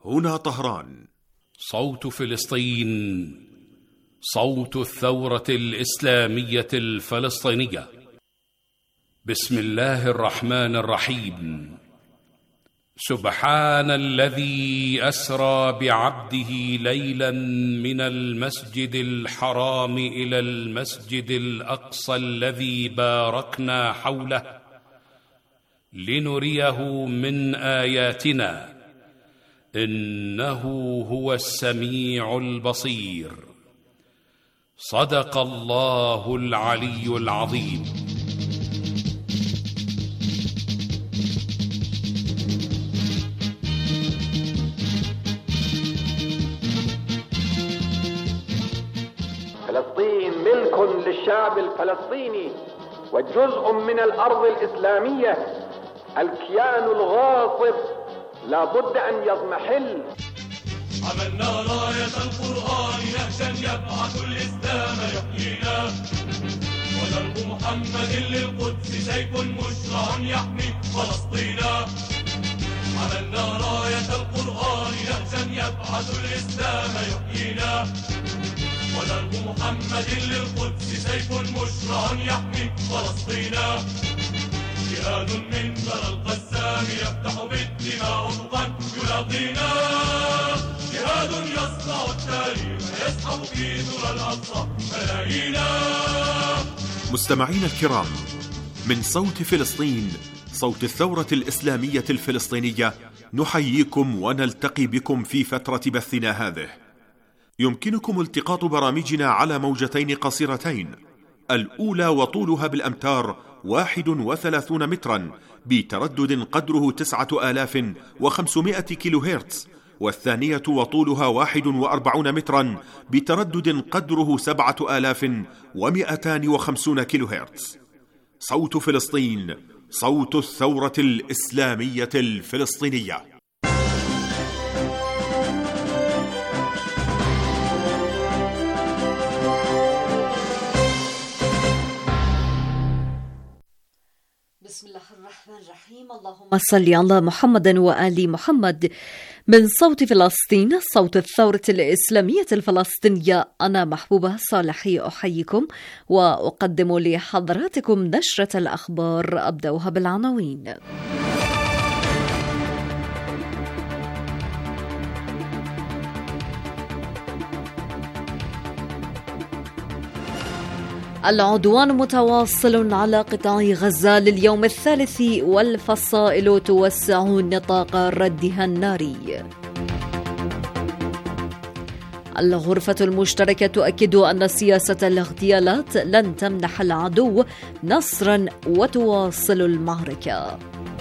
هنا طهران. صوت فلسطين، صوت الثورة الإسلامية الفلسطينية. بسم الله الرحمن الرحيم. سبحان الذي أسرى بعبده ليلا من المسجد الحرام إلى المسجد الأقصى الذي باركنا حوله لنريه من آياتنا إنه هو السميع البصير. صدق الله العلي العظيم. فلسطين ملك للشعب الفلسطيني وجزء من الأرض الإسلامية. الكيان الغاصب لا بد أن يضمحل. عملنا راية القرآن نهجا يبعث الإسلام يحيينا، ودرب محمد للقدس سيف مشرع يحمي فلسطينا. عملنا راية القرآن نهجا يبعث الإسلام يحيينا، ودرب محمد للقدس سيف مشرع يحمي فلسطينا. جهاد من ثرى القسام يفتح بالدماء أفقا يلاقينا، جهاد يصنع التاريخ يسحب في ذرى الأقصى ملايينا. مستمعين الكرام، من صوت فلسطين، صوت الثورة الإسلامية الفلسطينية، نحييكم ونلتقي بكم في فترة بثنا هذه. يمكنكم التقاط برامجنا على موجتين قصيرتين، الأولى وطولها بالأمتار 31 مترا بتردد قدره 9500 كيلو هرتز، والثانية وطولها 41 مترا بتردد قدره 7250 كيلو هرتز. صوت فلسطين، صوت الثورة الإسلامية الفلسطينية. بسم الله الرحمن الرحيم. اللهم صل على محمد وآل محمد. من صوت فلسطين، صوت الثورة الإسلامية الفلسطينية، أنا محبوبة صالحي أحييكم وأقدم لحضراتكم نشرة الأخبار. أبدأها بالعناوين. العدوان متواصل على قطاع غزة لليوم الثالث، والفصائل توسع نطاق ردها الناري. الغرفة المشتركة تؤكد أن سياسة الاغتيالات لن تمنح العدو نصرا وتواصل المعركة.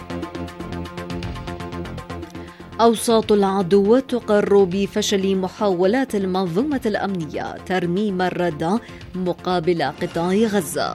أوساط العدو تقر بفشل محاولات المنظومة الأمنية ترميم الردع مقابل قطاع غزة.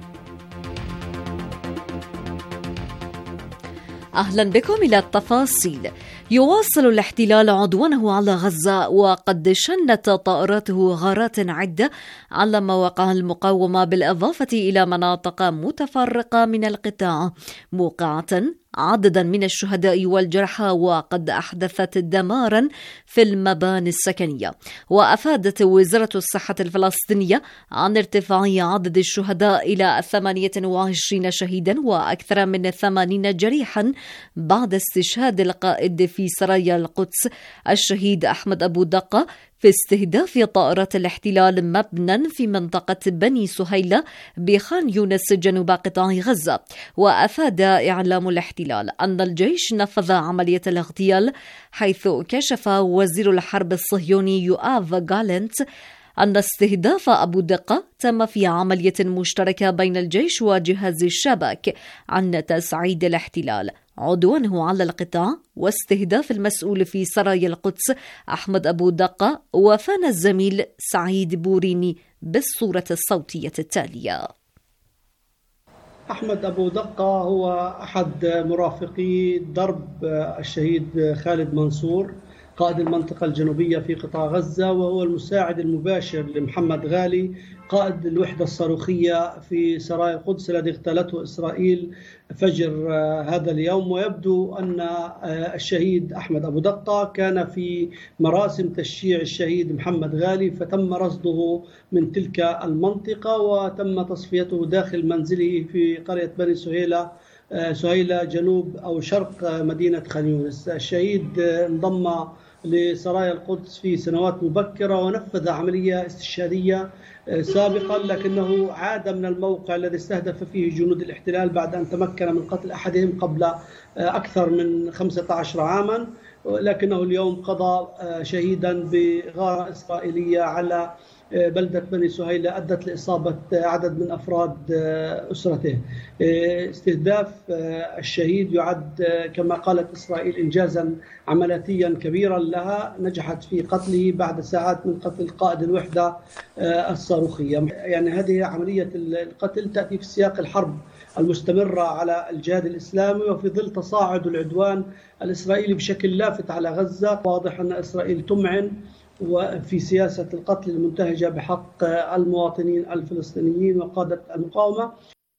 أهلا بكم إلى التفاصيل. يواصل الاحتلال عدوانه على غزة، وقد شنت طائراته غارات عدة على مواقع المقاومة، بالإضافة إلى مناطق متفرقة من القطاع، موقعة عددا من الشهداء والجرحى، وقد أحدثت دمارا في المباني السكنية. وأفادت وزارة الصحة الفلسطينية عن ارتفاع عدد الشهداء إلى 28 شهيدا وأكثر من 80 جريحا بعد استشهاد القائد في سرايا القدس الشهيد أحمد أبو دقة في استهداف طائرات الاحتلال مبنى في منطقة بني سهيلة بخان يونس جنوب قطاع غزة. وأفاد إعلام الاحتلال أن الجيش نفذ عملية الاغتيال، حيث كشف وزير الحرب الصهيوني يؤاف غالنت أن استهداف أبو دقة تم في عملية مشتركة بين الجيش وجهاز الشبك عن تسعيد الاحتلال عدوانه على القطاع واستهداف المسؤول في سرايا القدس أحمد أبو دقة. وفان الزميل سعيد بوريني بالصورة الصوتية التالية. أحمد أبو دقة هو أحد مرافقي درب الشهيد خالد منصور قائد المنطقة الجنوبية في قطاع غزة، وهو المساعد المباشر لمحمد غالي قائد الوحدة الصاروخية في سرايا القدس الذي اغتالته إسرائيل فجر هذا اليوم. ويبدو أن الشهيد أحمد أبو دقة كان في مراسم تشييع الشهيد محمد غالي، فتم رصده من تلك المنطقة وتم تصفيته داخل منزله في قرية بني سهيلة جنوب أو شرق مدينة خان يونس. الشهيد انضم لسرايا القدس في سنوات مبكرة ونفذ عملية استشهادية سابقا، لكنه عاد من الموقع الذي استهدف فيه جنود الاحتلال بعد أن تمكن من قتل أحدهم قبل أكثر من 15 عاما، لكنه اليوم قضى شهيدا بغارة إسرائيلية على بلدة بني سهيلة أدت لإصابة عدد من أفراد أسرته. استهداف الشهيد يعد كما قالت إسرائيل إنجازا عملياتيا كبيرا لها، نجحت في قتله بعد ساعات من قتل قائد الوحدة الصاروخية. يعني هذه عملية القتل تأتي في سياق الحرب المستمرة على الجهاد الإسلامي وفي ظل تصاعد العدوان الإسرائيلي بشكل لافت على غزة. واضح أن إسرائيل تمعن وفي سياسة القتل المنتهجة بحق المواطنين الفلسطينيين وقادة المقاومة.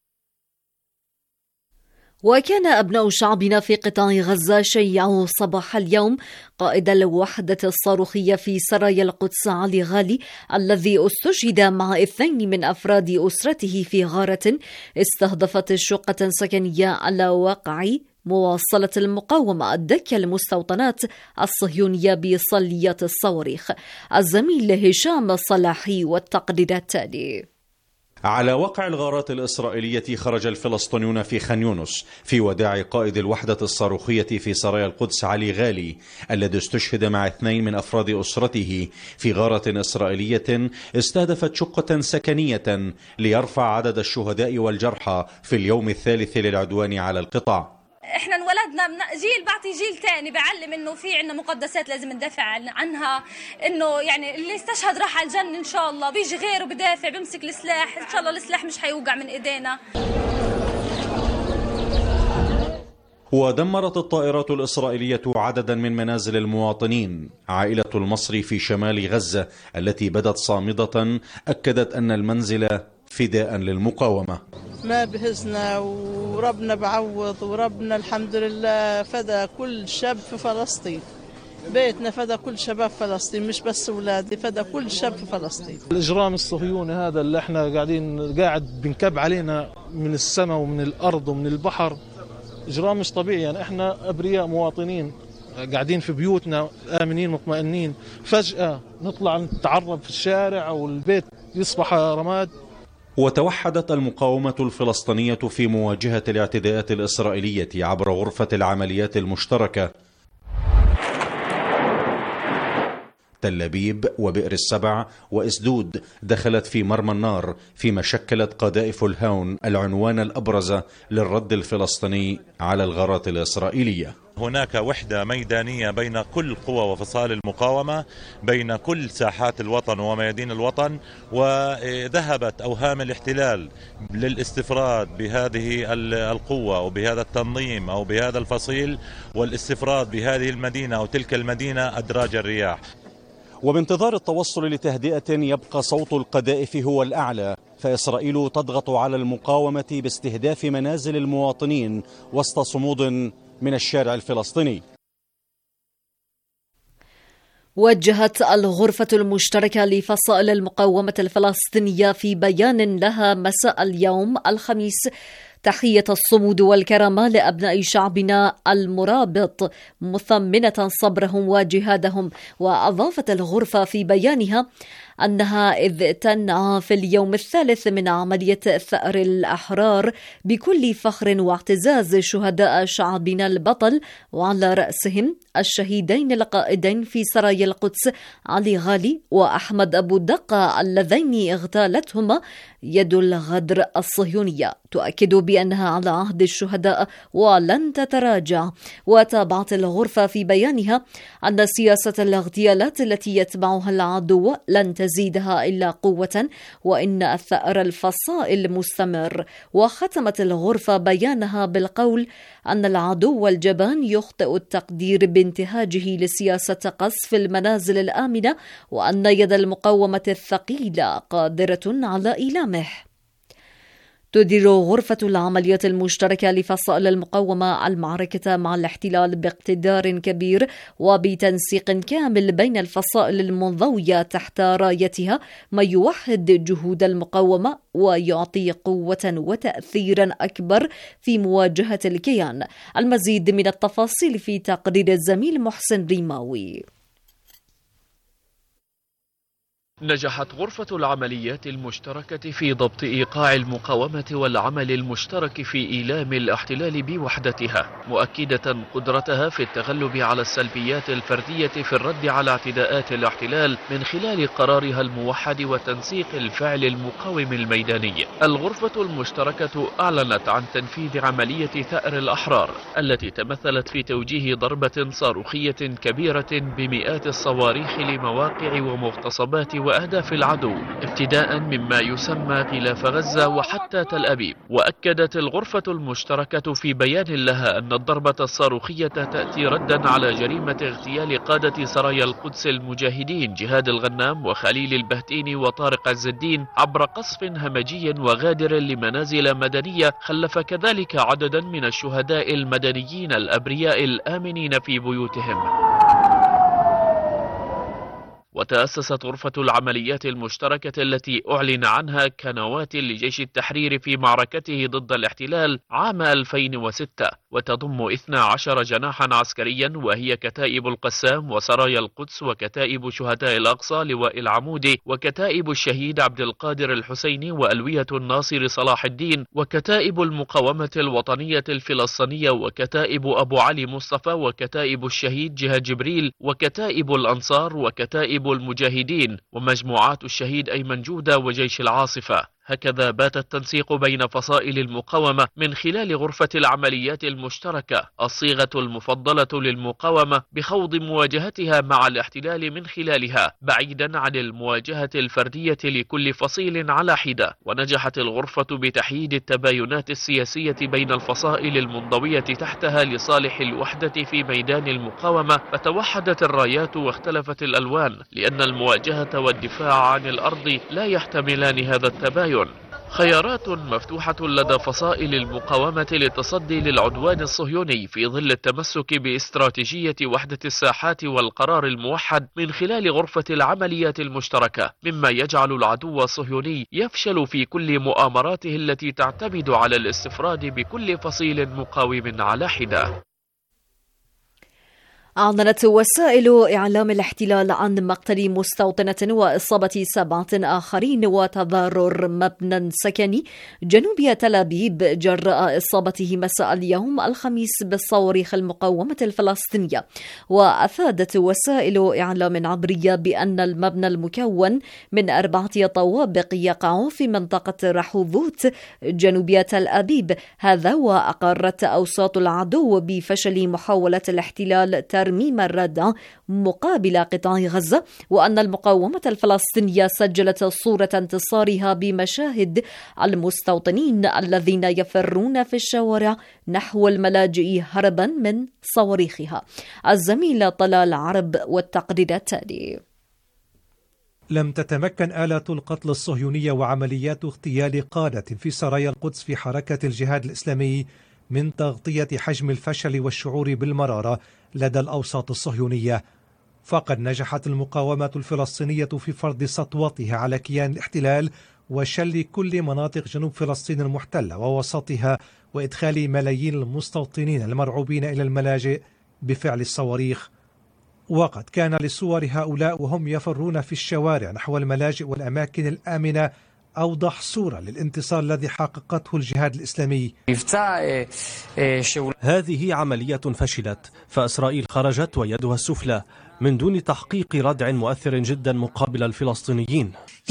وكان أبناء شعبنا في قطاع غزة شيعوا صباح اليوم قائد الوحدة الصاروخية في سرايا القدس علي غالي الذي استشهد مع 2 من أفراد أسرته في غارة استهدفت شقة سكنية على واقع مواصلة المقاومة الدك المستوطنات الصهيونية بصليات الصواريخ. الزميل هشام صلاحي والتقرير التالي. على وقع الغارات الإسرائيلية خرج الفلسطينيون في خان يونس في وداع قائد الوحدة الصاروخية في سرايا القدس علي غالي الذي استشهد مع 2 من أفراد أسرته في غارة إسرائيلية استهدفت شقة سكنية ليرفع عدد الشهداء والجرحى في اليوم الثالث للعدوان على القطاع. احنا انولدنا جيل بعطي جيل تاني بعلم انه في عندنا مقدسات لازم ندافع عنها، انه يعني اللي استشهد راح على الجنة ان شاء الله، بيجي غيره بدافع بمسك السلاح، ان شاء الله السلاح مش هيوقع من ايدينا. ودمرت الطائرات الإسرائيلية عددا من منازل المواطنين. عائلة المصري في شمال غزة التي بدت صامدة أكدت أن المنزل فداء للمقاومة. ما بهزنا وربنا بعوض، وربنا الحمد لله فدى كل شاب في فلسطين، بيتنا فدى كل شباب فلسطين، مش بس أولادي، فدى كل شاب في فلسطين. الإجرام الصهيوني هذا اللي احنا قاعد بنكب علينا من السماء ومن الأرض ومن البحر، إجرام مش طبيعي. يعني احنا أبرياء مواطنين قاعدين في بيوتنا آمنين مطمئنين، فجأة نطلع نتعرض في الشارع والبيت يصبح رماد. وتوحدت المقاومة الفلسطينية في مواجهة الاعتداءات الإسرائيلية عبر غرفة العمليات المشتركة. تل أبيب وبئر السبع وإسدود دخلت في مرمى النار، فيما شكلت قذائف الهاون العنوان الأبرز للرد الفلسطيني على الغارات الإسرائيلية. هناك وحدة ميدانية بين كل قوى وفصائل المقاومة، بين كل ساحات الوطن وميادين الوطن، وذهبت أوهام الاحتلال للاستفراد بهذه القوة وبهذا التنظيم أو بهذا الفصيل، والاستفراد بهذه المدينة أو تلك المدينة أدراج الرياح. وبانتظار التوصل لتهدئة يبقى صوت القذائف هو الأعلى، فإسرائيل تضغط على المقاومة باستهداف منازل المواطنين وسط صمود من الشارع الفلسطيني. وجهت الغرفة المشتركة لفصائل المقاومة الفلسطينية في بيان لها مساء اليوم الخميس تحية الصمود والكرامة لأبناء شعبنا المرابط، مثمنة صبرهم وجهادهم. وأضافت الغرفة في بيانها أنها إذ تنعى في اليوم الثالث من عملية ثأر الأحرار بكل فخر واعتزاز شهداء شعبنا البطل، وعلى رأسهم الشهيدين القائدين في سرايا القدس علي غالي وأحمد أبو دقة اللذين اغتالتهما يد الغدر الصهيونية تؤكد بأنها على عهد الشهداء ولن تتراجع. وتابعت الغرفة في بيانها أن سياسة الاغتيالات التي يتبعها العدو لن تزيدها إلا قوة، وإن الثأر الفصائل مستمر. وختمت الغرفة بيانها بالقول أن العدو الجبان يخطئ التقدير بانتهاجه لسياسة قصف المنازل الآمنة، وأن يد المقاومة الثقيلة قادرة على إيلامه. تدير غرفة العمليات المشتركة لفصائل المقاومة المعركة مع الاحتلال باقتدار كبير وبتنسيق كامل بين الفصائل المنضوية تحت رايتها، ما يوحد جهود المقاومة ويعطي قوة وتأثيرا أكبر في مواجهة الكيان. المزيد من التفاصيل في تقرير الزميل محسن ريماوي. نجحت غرفة العمليات المشتركة في ضبط إيقاع المقاومة والعمل المشترك في إيلام الاحتلال بوحدتها، مؤكدة قدرتها في التغلب على السلبيات الفردية في الرد على اعتداءات الاحتلال من خلال قرارها الموحد وتنسيق الفعل المقاوم الميداني. الغرفة المشتركة أعلنت عن تنفيذ عملية ثأر الأحرار التي تمثلت في توجيه ضربة صاروخية كبيرة بمئات الصواريخ لمواقع ومغتصبات وأهداف العدو، ابتداء مما يسمى غلاف غزة وحتى تل أبيب. وأكدت الغرفة المشتركة في بيان لها أن الضربة الصاروخية تأتي ردا على جريمة اغتيال قادة سرايا القدس المجاهدين جهاد الغنام وخليل البهتيني وطارق عز الدين عبر قصف همجي وغادر لمنازل مدنية، خلف كذلك عددا من الشهداء المدنيين الأبرياء الآمنين في بيوتهم. وتأسست غرفة العمليات المشتركة التي أعلن عنها كنواة لجيش التحرير في معركته ضد الاحتلال عام 2006، وتضم 12 جناحا عسكريا، وهي كتائب القسام وسرايا القدس وكتائب شهداء الأقصى لواء العمودي وكتائب الشهيد عبد القادر الحسيني وألوية الناصر صلاح الدين وكتائب المقاومة الوطنية الفلسطينية وكتائب أبو علي مصطفى وكتائب الشهيد جهاد جبريل وكتائب الأنصار وكتائب المجاهدين ومجموعات الشهيد أيمن جودة وجيش العاصفة. هكذا بات التنسيق بين فصائل المقاومة من خلال غرفة العمليات المشتركة الصيغة المفضلة للمقاومة بخوض مواجهتها مع الاحتلال من خلالها، بعيدا عن المواجهة الفردية لكل فصيل على حدة. ونجحت الغرفة بتحييد التباينات السياسية بين الفصائل المنضوية تحتها لصالح الوحدة في ميدان المقاومة، فتوحدت الرايات واختلفت الألوان، لأن المواجهة والدفاع عن الأرض لا يحتملان هذا التباين. خيارات مفتوحة لدى فصائل المقاومة للتصدي للعدوان الصهيوني في ظل التمسك باستراتيجية وحدة الساحات والقرار الموحد من خلال غرفة العمليات المشتركة، مما يجعل العدو الصهيوني يفشل في كل مؤامراته التي تعتمد على الاستفراد بكل فصيل مقاوم على حدة. أعلنت وسائل إعلام الاحتلال عن مقتل مستوطنة وإصابة 7 آخرين وتضرر مبنى سكني جنوب تل أبيب جراء إصابته مساء اليوم الخميس بالصواريخ المقاومة الفلسطينية. وأفادت وسائل إعلام عبرية بأن المبنى المكون من 4 طوابق يقع في منطقة رحوذوت جنوب تل أبيب هذا، وأقرت أوساط العدو بفشل محاولة الاحتلال ترميم الردع مقابل قطاع غزة، وأن المقاومة الفلسطينية سجلت صورة انتصارها بمشاهد المستوطنين الذين يفرون في الشوارع نحو الملاجئ هربا من صواريخها. الزميل طلال عرب والتقرير التالي. لم تتمكن آلات القتل الصهيونية وعمليات اغتيال قادة في سرايا القدس في حركة الجهاد الإسلامي من تغطية حجم الفشل والشعور بالمرارة لدى الأوساط الصهيونية، فقد نجحت المقاومة الفلسطينية في فرض سطوتها على كيان الاحتلال وشل كل مناطق جنوب فلسطين المحتلة ووسطها، وإدخال ملايين المستوطنين المرعوبين إلى الملاجئ بفعل الصواريخ. وقد كان لصور هؤلاء وهم يفرون في الشوارع نحو الملاجئ والأماكن الآمنة أوضح صورة للانتصار الذي حققته الجهاد الإسلامي. هذه عملية فشلت، فإسرائيل خرجت ويدها السفلى من دون تحقيق ردع مؤثر جدا مقابل الفلسطينيين.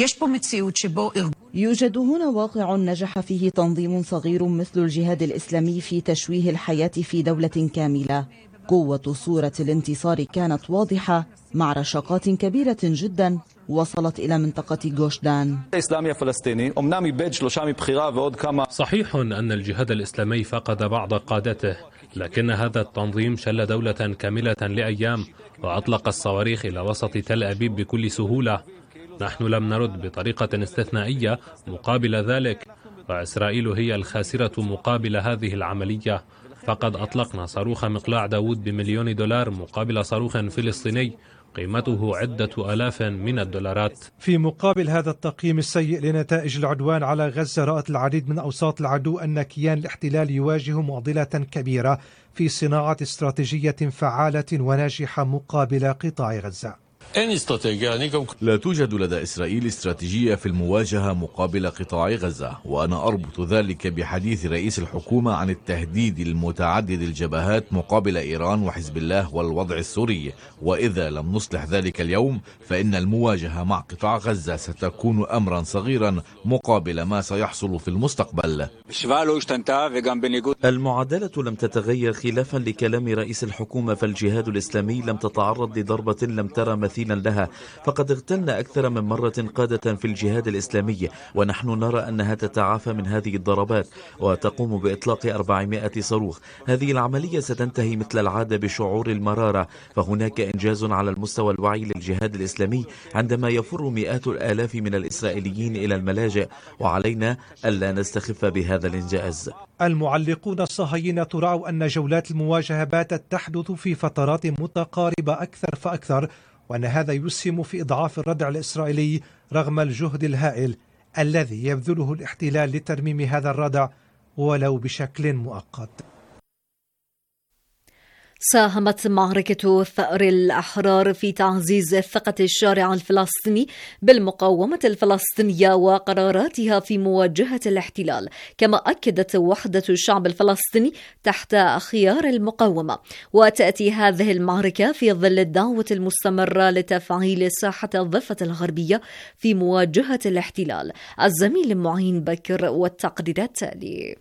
يوجد هنا واقع نجح فيه تنظيم صغير مثل الجهاد الإسلامي في تشويه الحياة في دولة كاملة. قوة صورة الانتصار كانت واضحة مع رشاقات كبيرة جدا وصلت إلى منطقة جوش دان. صحيح أن الجهاد الإسلامي فقد بعض قادته، لكن هذا التنظيم شل دولة كاملة لأيام وأطلق الصواريخ إلى وسط تل أبيب بكل سهولة. نحن لم نرد بطريقة استثنائية مقابل ذلك، وإسرائيل هي الخاسرة مقابل هذه العملية. فقد أطلقنا صاروخ مقلاع داود ب$1,000,000 مقابل صاروخ فلسطيني قيمته عدة آلاف من الدولارات. في مقابل هذا التقييم السيء لنتائج العدوان على غزة، رأت العديد من أوساط العدو أن كيان الاحتلال يواجه معضلة كبيرة في صناعة استراتيجية فعالة وناجحة مقابل قطاع غزة. لا توجد لدى إسرائيل استراتيجية في المواجهة مقابل قطاع غزة، وأنا أربط ذلك بحديث رئيس الحكومة عن التهديد المتعدد الجبهات مقابل إيران وحزب الله والوضع السوري. وإذا لم نصلح ذلك اليوم فإن المواجهة مع قطاع غزة ستكون أمرا صغيرا مقابل ما سيحصل في المستقبل. المعادلة لم تتغير خلافا لكلام رئيس الحكومة، فالجهاد الإسلامي لم تتعرض لضربة لم ترى مثيلا لها، فقد اغتلنا أكثر من مرة قادة في الجهاد الإسلامي، ونحن نرى أنها تتعافى من هذه الضربات وتقوم بإطلاق 400 صاروخ. هذه العملية ستنتهي مثل العادة بشعور المرارة، فهناك إنجاز على المستوى الوعي للجهاد الإسلامي عندما يفر مئات الآلاف من الإسرائيليين إلى الملاجئ، وعلينا ألا نستخف بهذا الإنجاز. المعلقون الصهاينة رأوا أن جولات المواجهة باتت تحدث في فترات متقاربة أكثر فأكثر، وأن هذا يسهم في إضعاف الردع الإسرائيلي رغم الجهد الهائل الذي يبذله الاحتلال لترميم هذا الردع ولو بشكل مؤقت. ساهمت معركة ثأر الأحرار في تعزيز ثقة الشارع الفلسطيني بالمقاومة الفلسطينية وقراراتها في مواجهة الاحتلال، كما أكدت وحدة الشعب الفلسطيني تحت خيار المقاومة. وتأتي هذه المعركة في ظل الدعوة المستمرة لتفعيل ساحة الضفة الغربية في مواجهة الاحتلال. الزميل معين بكر والتقرير التالي.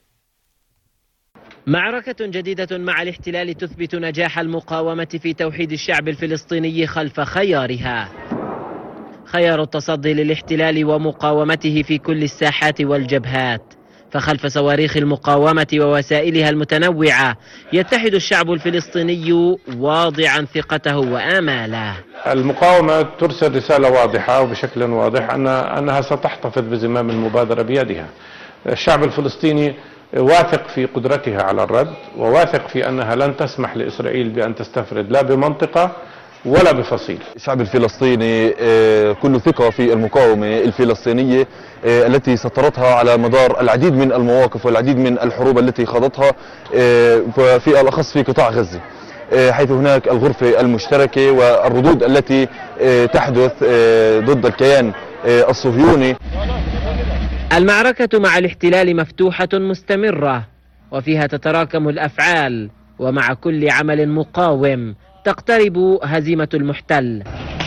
معركة جديدة مع الاحتلال تثبت نجاح المقاومة في توحيد الشعب الفلسطيني خلف خيارها، خيار التصدي للاحتلال ومقاومته في كل الساحات والجبهات. فخلف صواريخ المقاومة ووسائلها المتنوعة يتحد الشعب الفلسطيني واضعا ثقته وآماله. المقاومة ترسل رسالة واضحة وبشكل واضح أنها ستحتفظ بزمام المبادرة بيدها. الشعب الفلسطيني واثق في قدرتها على الرد، وواثق في أنها لن تسمح لإسرائيل بأن تستفرد لا بمنطقة ولا بفصيل. الشعب الفلسطيني كل ثقة في المقاومة الفلسطينية التي سطرتها على مدار العديد من المواقف والعديد من الحروب التي خاضتها، وفي الأخص في قطاع غزة، حيث هناك الغرفة المشتركة والردود التي تحدث ضد الكيان الصهيوني. المعركة مع الاحتلال مفتوحة مستمرة، وفيها تتراكم الأفعال، ومع كل عمل مقاوم تقترب هزيمة المحتل.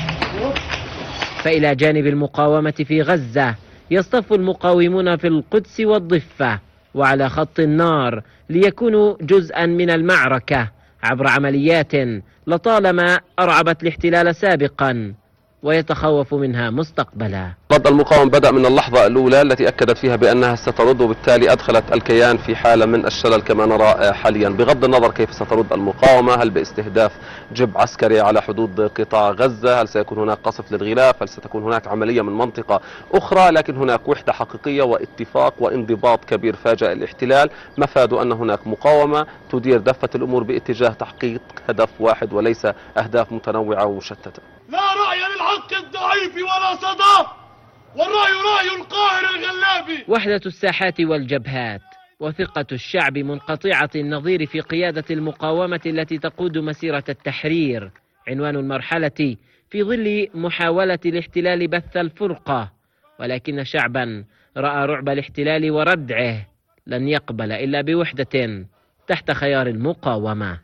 فإلى جانب المقاومة في غزة يصطف المقاومون في القدس والضفة وعلى خط النار ليكونوا جزءا من المعركة عبر عمليات لطالما أرعبت الاحتلال سابقا ويتخوف منها مستقبلا. رد المقاومة بدأ من اللحظة الأولى التي أكدت فيها بأنها سترد، وبالتالي أدخلت الكيان في حالة من الشلل كما نرى حاليا، بغض النظر كيف سترد المقاومة، هل باستهداف جب عسكري على حدود قطاع غزة، هل سيكون هناك قصف للغلاف، هل ستكون هناك عملية من منطقة أخرى، لكن هناك وحدة حقيقية واتفاق وانضباط كبير فاجأ الاحتلال مفاد أن هناك مقاومة تدير دفة الأمور باتجاه تحقيق هدف واحد وليس أهداف متنوعة ومشتتة. لا رأي للحق الضعيف ولا صدى، والرأي رأي القاهر الغلابي. وحدة الساحات والجبهات وثقة الشعب منقطعة النظير في قيادة المقاومة التي تقود مسيرة التحرير عنوان المرحلة في ظل محاولة الاحتلال بث الفرقة ولكن شعبا رأى رعب الاحتلال وردعه لن يقبل إلا بوحدة تحت خيار المقاومة.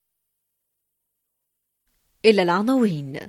إلى العناوين.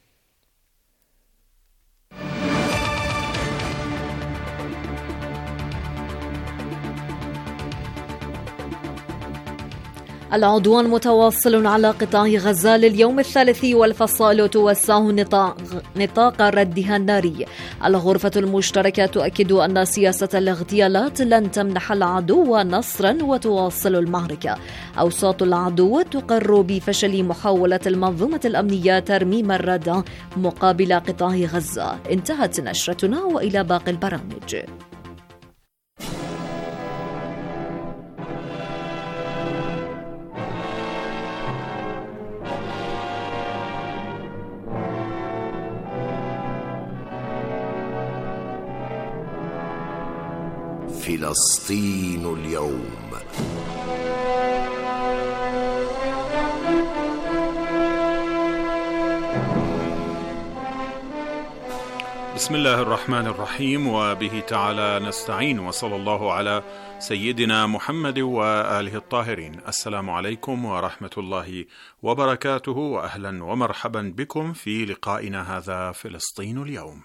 العدوان متواصل على قطاع غزة لليوم الثالث، والفصائل توسع نطاق ردها الناري. الغرفة المشتركة تؤكد أن سياسة الاغتيالات لن تمنح العدو نصرا وتواصل المعركة. أوساط العدو تقر بفشل محاولة المنظومة الأمنية ترميم الردع مقابل قطاع غزة. انتهت نشرتنا، وإلى باقي البرامج. فلسطين اليوم. بسم الله الرحمن الرحيم، وبه تعالى نستعين، وصلى الله على سيدنا محمد وآله الطاهرين. السلام عليكم ورحمة الله وبركاته، وأهلا ومرحبا بكم في لقائنا هذا فلسطين اليوم.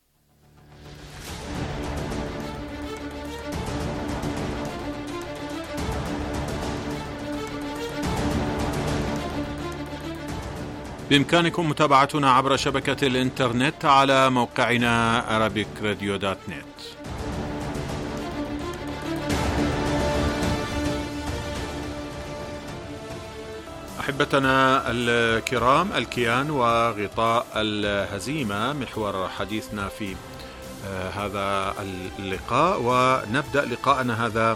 بإمكانكم متابعتنا عبر شبكة الإنترنت على موقعنا arabicradio.net. أحبتنا الكرام، الكيان وغطاء الهزيمة محور حديثنا في هذا اللقاء، ونبدأ لقاءنا هذا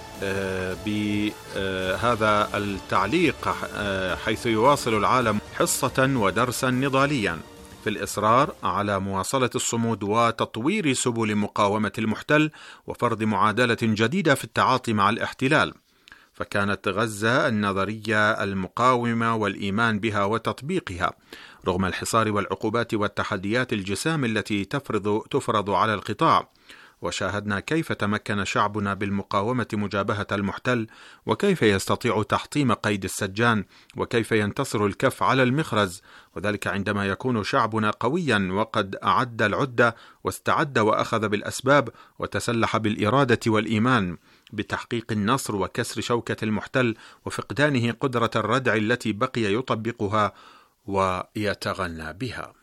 بهذا التعليق، حيث يواصل العالم حصة ودرسا نضاليا في الإصرار على مواصلة الصمود وتطوير سبل مقاومة المحتل وفرض معادلة جديدة في التعاطي مع الاحتلال. فكانت غزة النظرية المقاومة والإيمان بها وتطبيقها رغم الحصار والعقوبات والتحديات الجسام التي تفرض على القطاع. وشاهدنا كيف تمكن شعبنا بالمقاومة مجابهة المحتل، وكيف يستطيع تحطيم قيد السجان، وكيف ينتصر الكف على المخرز، وذلك عندما يكون شعبنا قويا وقد أعد العدة واستعد وأخذ بالأسباب وتسلح بالإرادة والإيمان بتحقيق النصر وكسر شوكة المحتل وفقدانه قدرة الردع التي بقي يطبقها ويتغنى بها.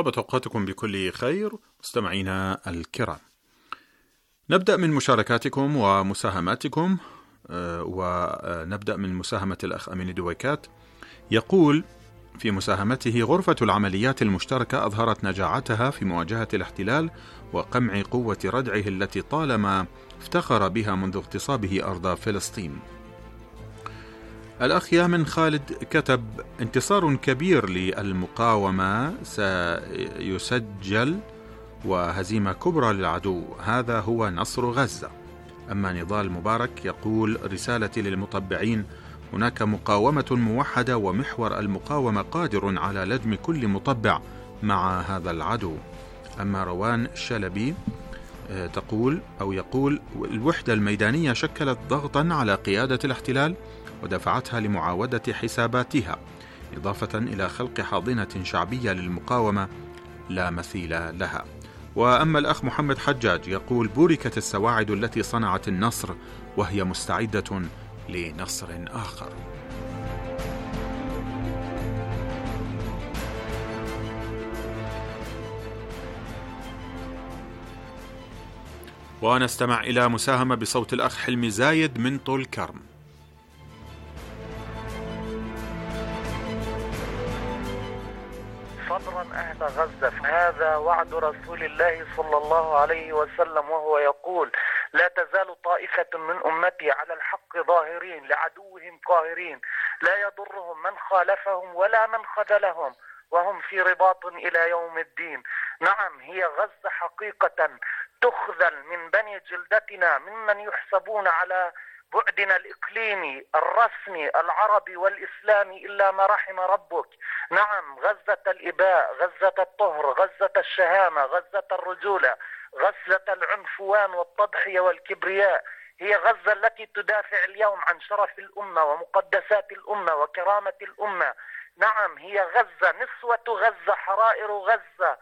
طابت أوقاتكم بكل خير مستمعينا الكرام. نبدأ من مشاركاتكم ومساهماتكم، ونبدأ من مساهمة الأخ أمين دويكات. يقول في مساهمته: غرفة العمليات المشتركة أظهرت نجاعتها في مواجهة الاحتلال وقمع قوة ردعه التي طالما افتخر بها منذ اغتصابه أرض فلسطين. الأخ يامن خالد كتب: انتصار كبير للمقاومة سيسجل وهزيمة كبرى للعدو، هذا هو نصر غزة. أما نضال مبارك يقول: رسالتي للمطبعين، هناك مقاومة موحدة ومحور المقاومة قادر على لدم كل مطبع مع هذا العدو. أما روان الشلبي يقول: الوحدة الميدانية شكلت ضغطا على قيادة الاحتلال ودفعتها لمعاودة حساباتها، إضافة إلى خلق حاضنة شعبية للمقاومة لا مثيل لها. وأما الأخ محمد حجاج يقول: بوركت السواعد التي صنعت النصر وهي مستعدة لنصر آخر. ونستمع إلى مساهمة بصوت الأخ حلمي زايد من طول كرم. صبرا أهل غزة، هذا وعد رسول الله صلى الله عليه وسلم وهو يقول: لا تزال طائفة من أمتي على الحق ظاهرين لعدوهم قاهرين، لا يضرهم من خالفهم ولا من خذلهم، وهم في رباط إلى يوم الدين. نعم، هي غزة حقيقة تخذل من بني جلدتنا ممن يحسبون على بعدنا الإقليمي الرسمي العربي والإسلامي إلا ما رحم ربك. نعم، غزة الإباء، غزة الطهر، غزة الشهامة، غزة الرجولة، غزة العنفوان والتضحية والكبرياء، هي غزة التي تدافع اليوم عن شرف الأمة ومقدسات الأمة وكرامة الأمة. نعم، هي غزة، نسوة غزة، حرائر غزة،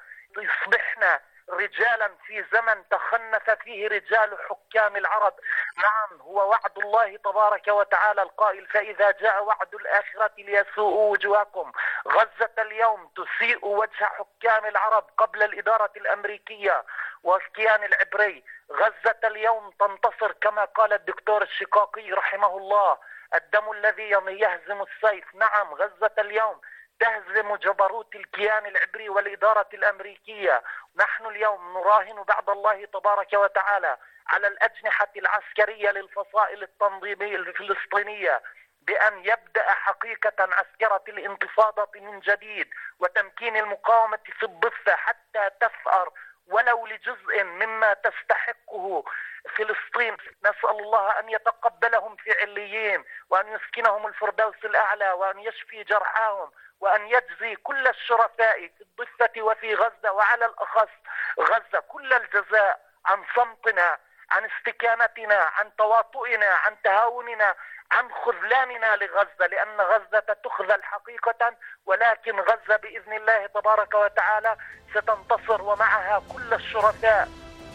يصبحنا رجالا في زمن تخنث فيه رجال حكام العرب. نعم، هو وعد الله تبارك وتعالى القائل: فإذا جاء وعد الآخرة ليسوءوا وجوهكم. غزة اليوم تسيء وجه حكام العرب قبل الإدارة الأمريكية والكيان العبري. غزة اليوم تنتصر كما قال الدكتور الشقاقي رحمه الله: الدم الذي يهزم السيف. نعم، غزة اليوم تهزم جبروت الكيان العبري والإدارة الأمريكية. نحن اليوم نراهن بعد الله تبارك وتعالى على الأجنحة العسكرية للفصائل التنظيمية الفلسطينية بأن يبدأ حقيقة عسكرة الانتفاضة من جديد وتمكين المقاومة في الضفة حتى تثأر ولو لجزء مما تستحقه فلسطين. نسأل الله أن يتقبلهم في عليين، وأن يسكنهم الفردوس الأعلى، وأن يشفي جرحاهم، وأن يجزي كل الشرفاء في الضفة وفي غزة، وعلى الأخص غزة، كل الجزاء عن صمتنا، عن استكانتنا، عن تواطؤنا، عن تهاوننا، عن خذلاننا لغزة، لأن غزة تخذل حقيقة، ولكن غزة بإذن الله تبارك وتعالى ستنتصر ومعها كل الشرفاء.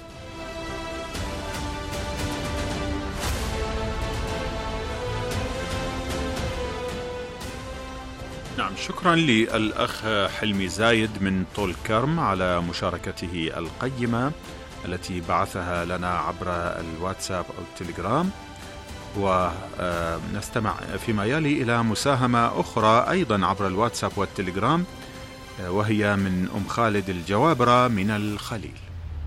نعم، شكرا للأخ حلمي زايد من طول كرم على مشاركته القيمة التي بعثها لنا عبر الواتساب أو التليجرام. ونستمع فيما يلي إلى مساهمة أخرى أيضا عبر الواتساب والتليجرام، وهي من أم خالد الجوابرة من الخليل.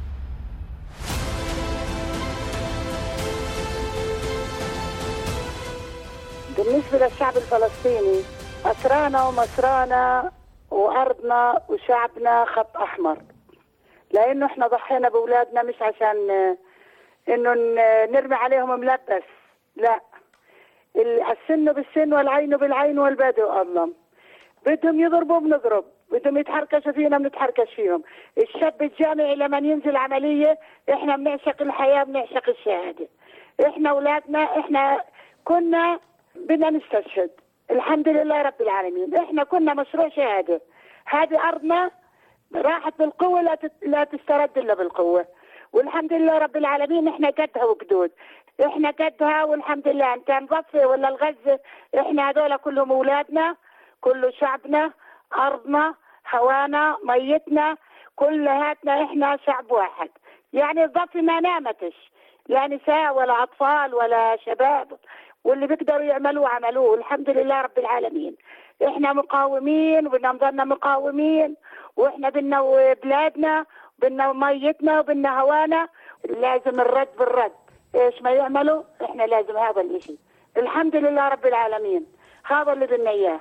بالنسبة للشعب الفلسطيني، أسرانا ومسرانا وأرضنا وشعبنا خط أحمر، لأنه إحنا ضحينا بأولادنا مش عشان إنه نرمي عليهم ملبس، لا، السن بالسن والعين بالعين والبدء أظلم. بدهم يضربوا بنضرب، بدهم يتحركشوا فينا بنتحركش فيهم. الشاب الجامعي لما ينزل عملية إحنا بنعشق الحياة، بنعشق الشهادة. إحنا أولادنا، إحنا كنا بدنا نستشهد، الحمد لله رب العالمين. إحنا كنا مشروع شهادة، هذه أرضنا راحت بالقوة، لا تسترد إلا بالقوة، والحمد لله رب العالمين. إحنا قدها وقدود، إحنا قدها والحمد لله. إن كان ضفة ولا الغزة، إحنا هذول كلهم أولادنا، كله شعبنا، أرضنا، هوانا ميتنا كلهاتنا، احنا شعب واحد. يعني الضفة ما نامتش، لا نساء ولا أطفال ولا شباب، واللي بيقدروا يعملوه عملوه. الحمد لله رب العالمين. احنا مقاومين وبدنا نضلنا مقاومين، واحنا بدنا بلادنا بدنا ميتنا وبدنا هوانا. لازم الرد بالرد، ايش ما يعملوا احنا لازم هذا الاشي. الحمد لله رب العالمين، هذا اللي بدنا اياه.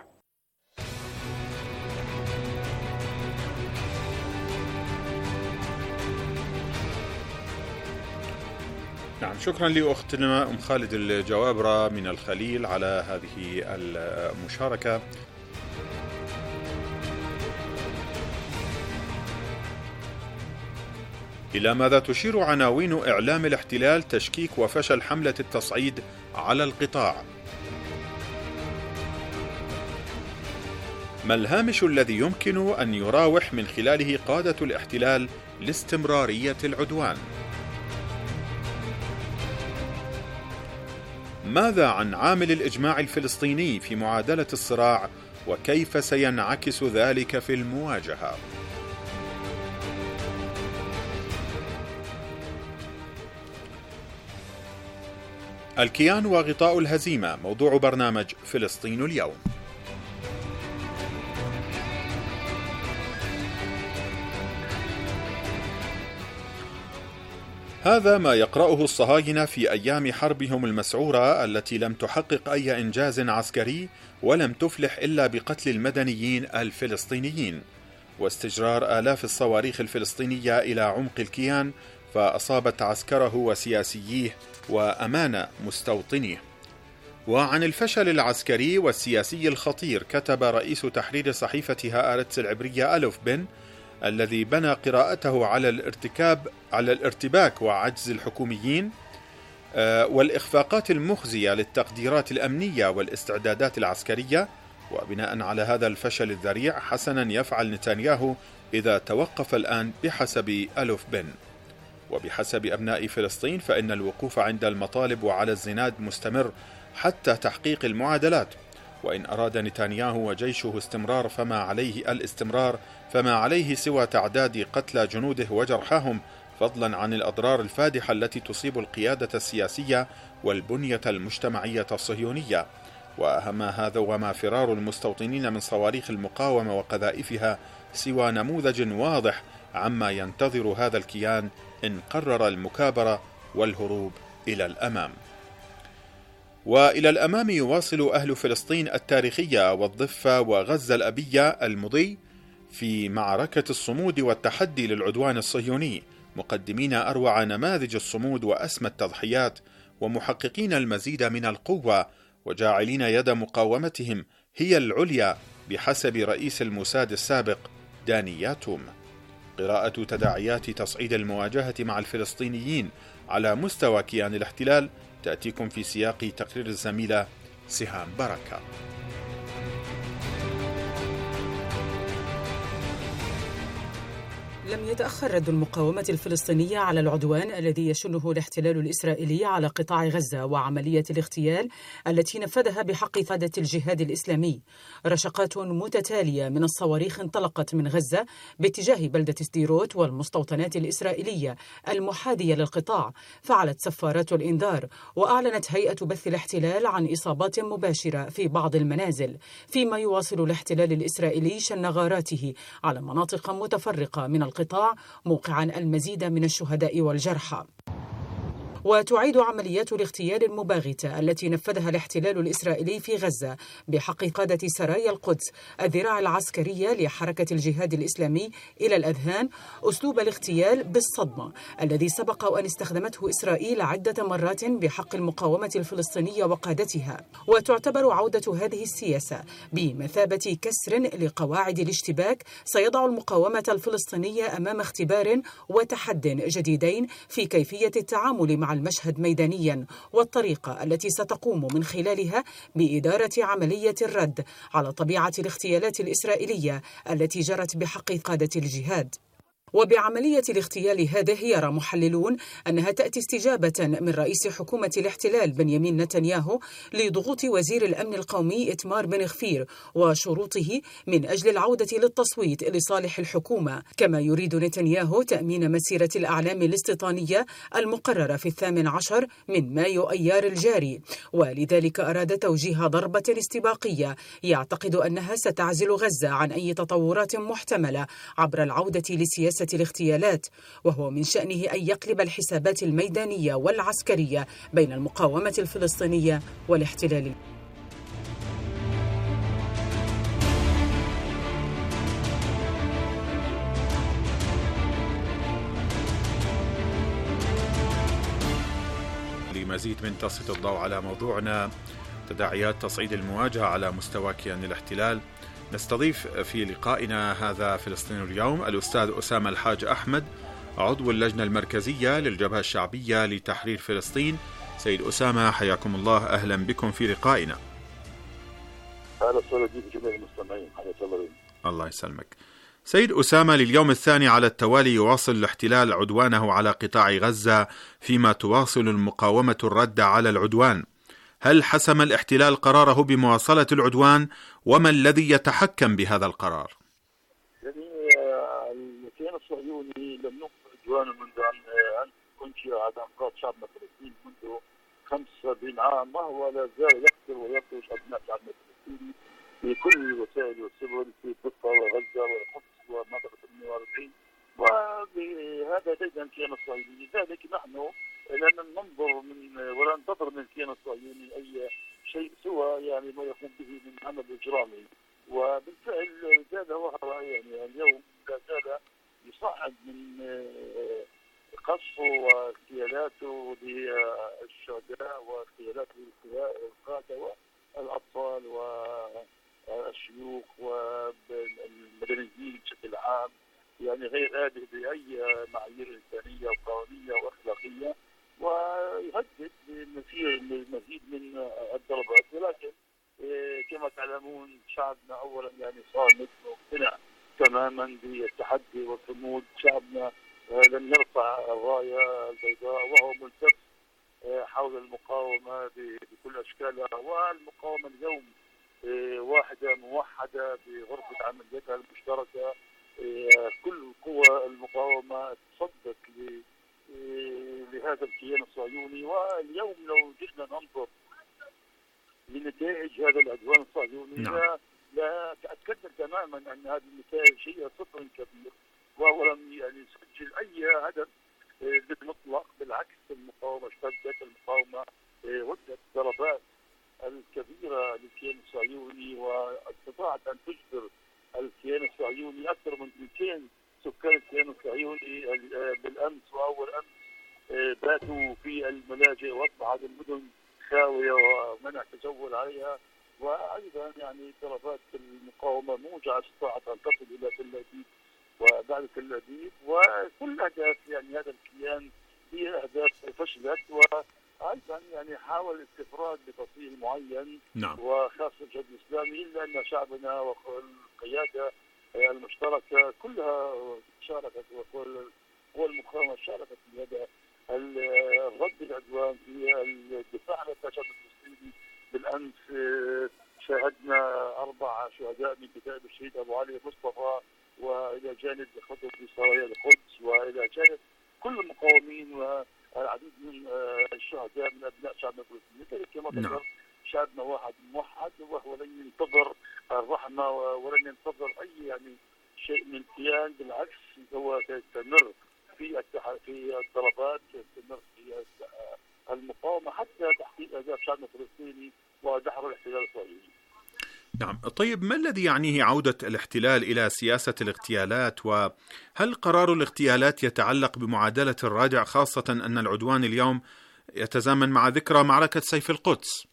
نعم، شكرا لأختنا أم خالد الجوابرة من الخليل على هذه المشاركة. إلى ماذا تشير عناوين إعلام الاحتلال تشكيك وفشل حملة التصعيد على القطاع؟ ما الهامش الذي يمكن أن يراوح من خلاله قادة الاحتلال لاستمرارية العدوان؟ ماذا عن عامل الإجماع الفلسطيني في معادلة الصراع، وكيف سينعكس ذلك في المواجهة؟ الكيان وغطاء الهزيمة موضوع برنامج فلسطين اليوم. هذا ما يقرأه الصهاينة في أيام حربهم المسعورة التي لم تحقق أي إنجاز عسكري ولم تفلح إلا بقتل المدنيين الفلسطينيين واستجرار آلاف الصواريخ الفلسطينية إلى عمق الكيان، فأصابت عسكره وسياسييه وأمان مستوطنيه. وعن الفشل العسكري والسياسي الخطير كتب رئيس تحرير صحيفة هآرتس العبرية ألوف بن، الذي بنى قراءته على الارتباك وعجز الحكوميين والإخفاقات المخزية للتقديرات الأمنية والاستعدادات العسكرية. وبناء على هذا الفشل الذريع حسنا يفعل نتنياهو إذا توقف الآن بحسب ألوف بن. وبحسب أبناء فلسطين فإن الوقوف عند المطالب وعلى الزناد مستمر حتى تحقيق المعادلات، وإن أراد نتنياهو وجيشه الاستمرار فما عليه سوى تعداد قتلى جنوده وجرحاهم، فضلا عن الأضرار الفادحة التي تصيب القيادة السياسية والبنية المجتمعية الصهيونية. وأهم هذا وما فرار المستوطنين من صواريخ المقاومة وقذائفها سوى نموذج واضح عما ينتظر هذا الكيان إن قرر المكابرة والهروب إلى الأمام. وإلى الأمام يواصل أهل فلسطين التاريخية والضفة وغزة الأبية المضي في معركة الصمود والتحدي للعدوان الصهيوني، مقدمين أروع نماذج الصمود وأسمى التضحيات، ومحققين المزيد من القوة، وجاعلين يد مقاومتهم هي العليا بحسب رئيس الموساد السابق داني ياتوم. قراءة تداعيات تصعيد المواجهة مع الفلسطينيين على مستوى كيان الاحتلال تأتيكم في سياق تقرير الزميلة سهام بركة. لم يتأخر رد المقاومة الفلسطينية على العدوان الذي يشنه الاحتلال الإسرائيلي على قطاع غزة وعملية الاغتيال التي نفذها بحق قادة الجهاد الإسلامي. رشقات متتالية من الصواريخ انطلقت من غزة باتجاه بلدة سديروت والمستوطنات الإسرائيلية المحاذية للقطاع. فعلت سفارات الإنذار، وأعلنت هيئة بث الاحتلال عن إصابات مباشرة في بعض المنازل، فيما يواصل الاحتلال الإسرائيلي شن غاراته على مناطق متفرقة من القطاع موقعا المزيد من الشهداء والجرحى. وتعيد عمليات الاغتيال المباغتة التي نفذها الاحتلال الإسرائيلي في غزة بحق قادة سرايا القدس الذراع العسكرية لحركة الجهاد الإسلامي إلى الأذهان أسلوب الاغتيال بالصدمة الذي سبق وأن استخدمته إسرائيل عدة مرات بحق المقاومة الفلسطينية وقادتها. وتعتبر عودة هذه السياسة بمثابة كسر لقواعد الاشتباك سيضع المقاومة الفلسطينية أمام اختبار وتحد جديدين في كيفية التعامل مع المشهد ميدانيا، والطريقة التي ستقوم من خلالها بإدارة عملية الرد على طبيعة الاغتيالات الإسرائيلية التي جرت بحق قادة الجهاد. وبعملية الاغتيال هذه يرى محللون أنها تأتي استجابة من رئيس حكومة الاحتلال بنيامين نتنياهو لضغوط وزير الأمن القومي إتمار بن غفير وشروطه من أجل العودة للتصويت لصالح الحكومة. كما يريد نتنياهو تأمين مسيرة الأعلام الاستيطانية المقررة في 18 من مايو أيار الجاري، ولذلك أراد توجيه ضربة استباقية يعتقد أنها ستعزل غزة عن أي تطورات محتملة عبر العودة لسياسة الاغتيالات، وهو من شأنه أن يقلب الحسابات الميدانية والعسكرية بين المقاومة الفلسطينية والاحتلال. لمزيد من تسليط الضوء على موضوعنا تداعيات تصعيد المواجهة على مستوى كيان الاحتلال، نستضيف في لقائنا هذا فلسطين اليوم الأستاذ أسامة الحاج أحمد، عضو اللجنة المركزية للجبهة الشعبية لتحرير فلسطين. سيد أسامة حياكم الله، أهلا بكم في لقائنا. أهلا وسهلا بكم جميع المستمعين، حياك الله. الله يسلمك. سيد أسامة، لليوم الثاني على التوالي يواصل الاحتلال عدوانه على قطاع غزة فيما تواصل المقاومة الرد على العدوان. هل حسم الاحتلال قراره بمواصلة العدوان؟ وما الذي يتحكم بهذا القرار؟ يعني الكيان الصهيوني لم يقف عدوانه منذ أن أنشئ على أنقاض شعبنا الفلسطيني منذ 75 عام، وهو لا زال يقتل ويبطش أبناء شعبنا الفلسطيني بكل الوسائل والسبل في الضفة وغزة والقدس ومنطقة 48، وبهذا ديدا الكيان الصهيوني. لذلك نحن لا ننظر ولا ننتظر من الكيان الصهيوني أي شيء سوى يعني ما يقوم به من عمل إجرامي، وبالفعل زاد وهو يعني اليوم لا زال يصعد من قصفه واغتيالاته للشهداء واغتيالاته للقادة والأطفال والشيوخ والمدنيين بشكل عام، يعني غير آبه بأي معايير إنسانية وقانونية وأخلاقية، ويهدد بمزيد من الضربات. ولكن كما تعلمون شعبنا أولا يعني صامت ومقتنع تماما بالتحدي والصمود. شعبنا لم يرفع الراية البيضاء وهو ملتف حول المقاومة بكل أشكالها، والمقاومة اليوم واحدة موحدة بغرفة عملياتها المشتركة. كل قوى المقاومة تصدق لهذا الكيان الصهيوني. واليوم لو جئنا ننظر لنتائج هذا العدوان الصهيوني لا تأكدنا تماما أن هذه النتائج هي صفر كبير، وهو لم يعني يسجل أي هدف بالمطلق. بالعكس المقاومة اشتدت، المقاومة ردت ضربات الكبيرة للكيان الصهيوني، واستطاعت أن تجبر الكيان الصهيوني أكثر من 200 سكان الكيان الصهيوني بالأمس وأول أمس باتوا في الملاجئ، وأصبحت المدن خاوية ومنع التجول عليها. وأيضا يعني ضربات المقاومة موجعة استطاعت أن تصل إلى تل أبيب وبعد تل أبيب، وكل أهداف يعني هذا الكيان هي أهداف فشلت. وأيضا يعني حاول استفراد بتصوير معين وخاصة الجهاد الإسلامي، إلا أن شعبنا والقيادة المشتركة كلها شاركت، وكل قوى المقاومة شاركت في هذا الرد العدوان في الدفاع عن الشعب الفلسطيني. بالأمس شاهدنا 4 شهداء من كتائب الشهيد أبو علي مصطفى، وإلى جانب خطوة في سرايا القدس، وإلى جانب كل المقاومين والعديد من الشهداء من أبناء شعبنا الفلسطيني. لذلك كما ذكرت شعبنا واحد موحد، وهو لن ينتظر الرحمة ولن ينتظر أي يعني شيء من الكيان. بالعكس هو سيستمر في الضربات، سيستمر في المقاومة حتى تحقيق أهداف شعبنا الفلسطيني ودحر الاحتلال الصهيوني. نعم، طيب ما الذي يعنيه عودة الاحتلال إلى سياسة الاغتيالات؟ وهل قرار الاغتيالات يتعلق بمعادلة الرادع، خاصة أن العدوان اليوم يتزامن مع ذكرى معركة سيف القدس؟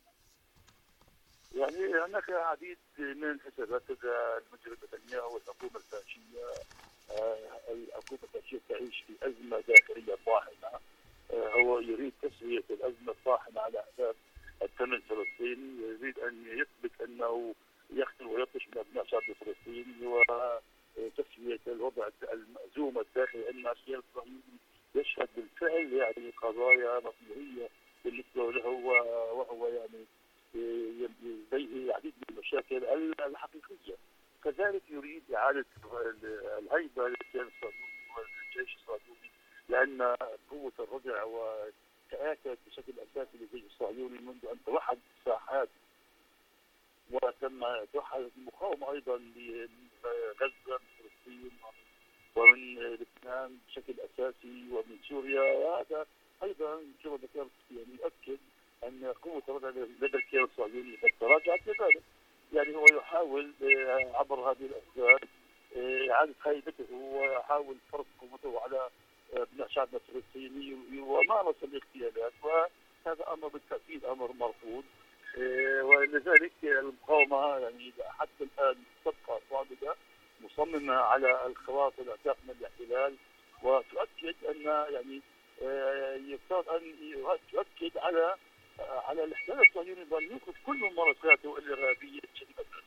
يعني هناك عديد من حسابات المجرم نتنياهو والحكومة الفاشية. الحكومة الفاشية تعيش في أزمة داخلية طاحنة. هو يريد تسوية الأزمة الطاحنة على حساب الثمن الفلسطيني، يريد أن يثبت أنه يقتل ويبطش من أبناء الشعب الفلسطيني، تسوية الوضع المأزوم الداخلي، أن الكيان الصهيوني يشهد بالفعل يعني قضايا مصيرية بالنسبة له، وهو يعني لديه العديد من المشاكل الحقيقية. كذلك يريد إعادة الهيبة للكيان الصهيوني والجيش الصهيوني، لأن قوة الردع وتآكد بشكل أساسي للجيش الصهيوني منذ أن توحد الساحات وتم توحد المقاومة أيضا لغزة من فلسطين ومن لبنان بشكل أساسي ومن سوريا. وهذا أيضا كما ذكرت يعني يؤكد أن قوة الردع لدى الكيان الصهيوني قد تراجعت. لذلك يعني هو يحاول عبر هذه الأسباب إعادة هيبته ويحاول فرض قوته على ابناء شعبنا الفلسطيني ومارس الاغتيالات، وهذا أمر بالتأكيد أمر مرفوض. ولذلك المقاومة يعني حتى الآن تبقى صامدة مصممة على الخلاص والإعتاق من الاحتلال، وتؤكد أن يعني يفترض أن تؤكد على الاحتلال الصهيوني بأن يوقف كل ممارساته الإرهابية بشكل أساسي.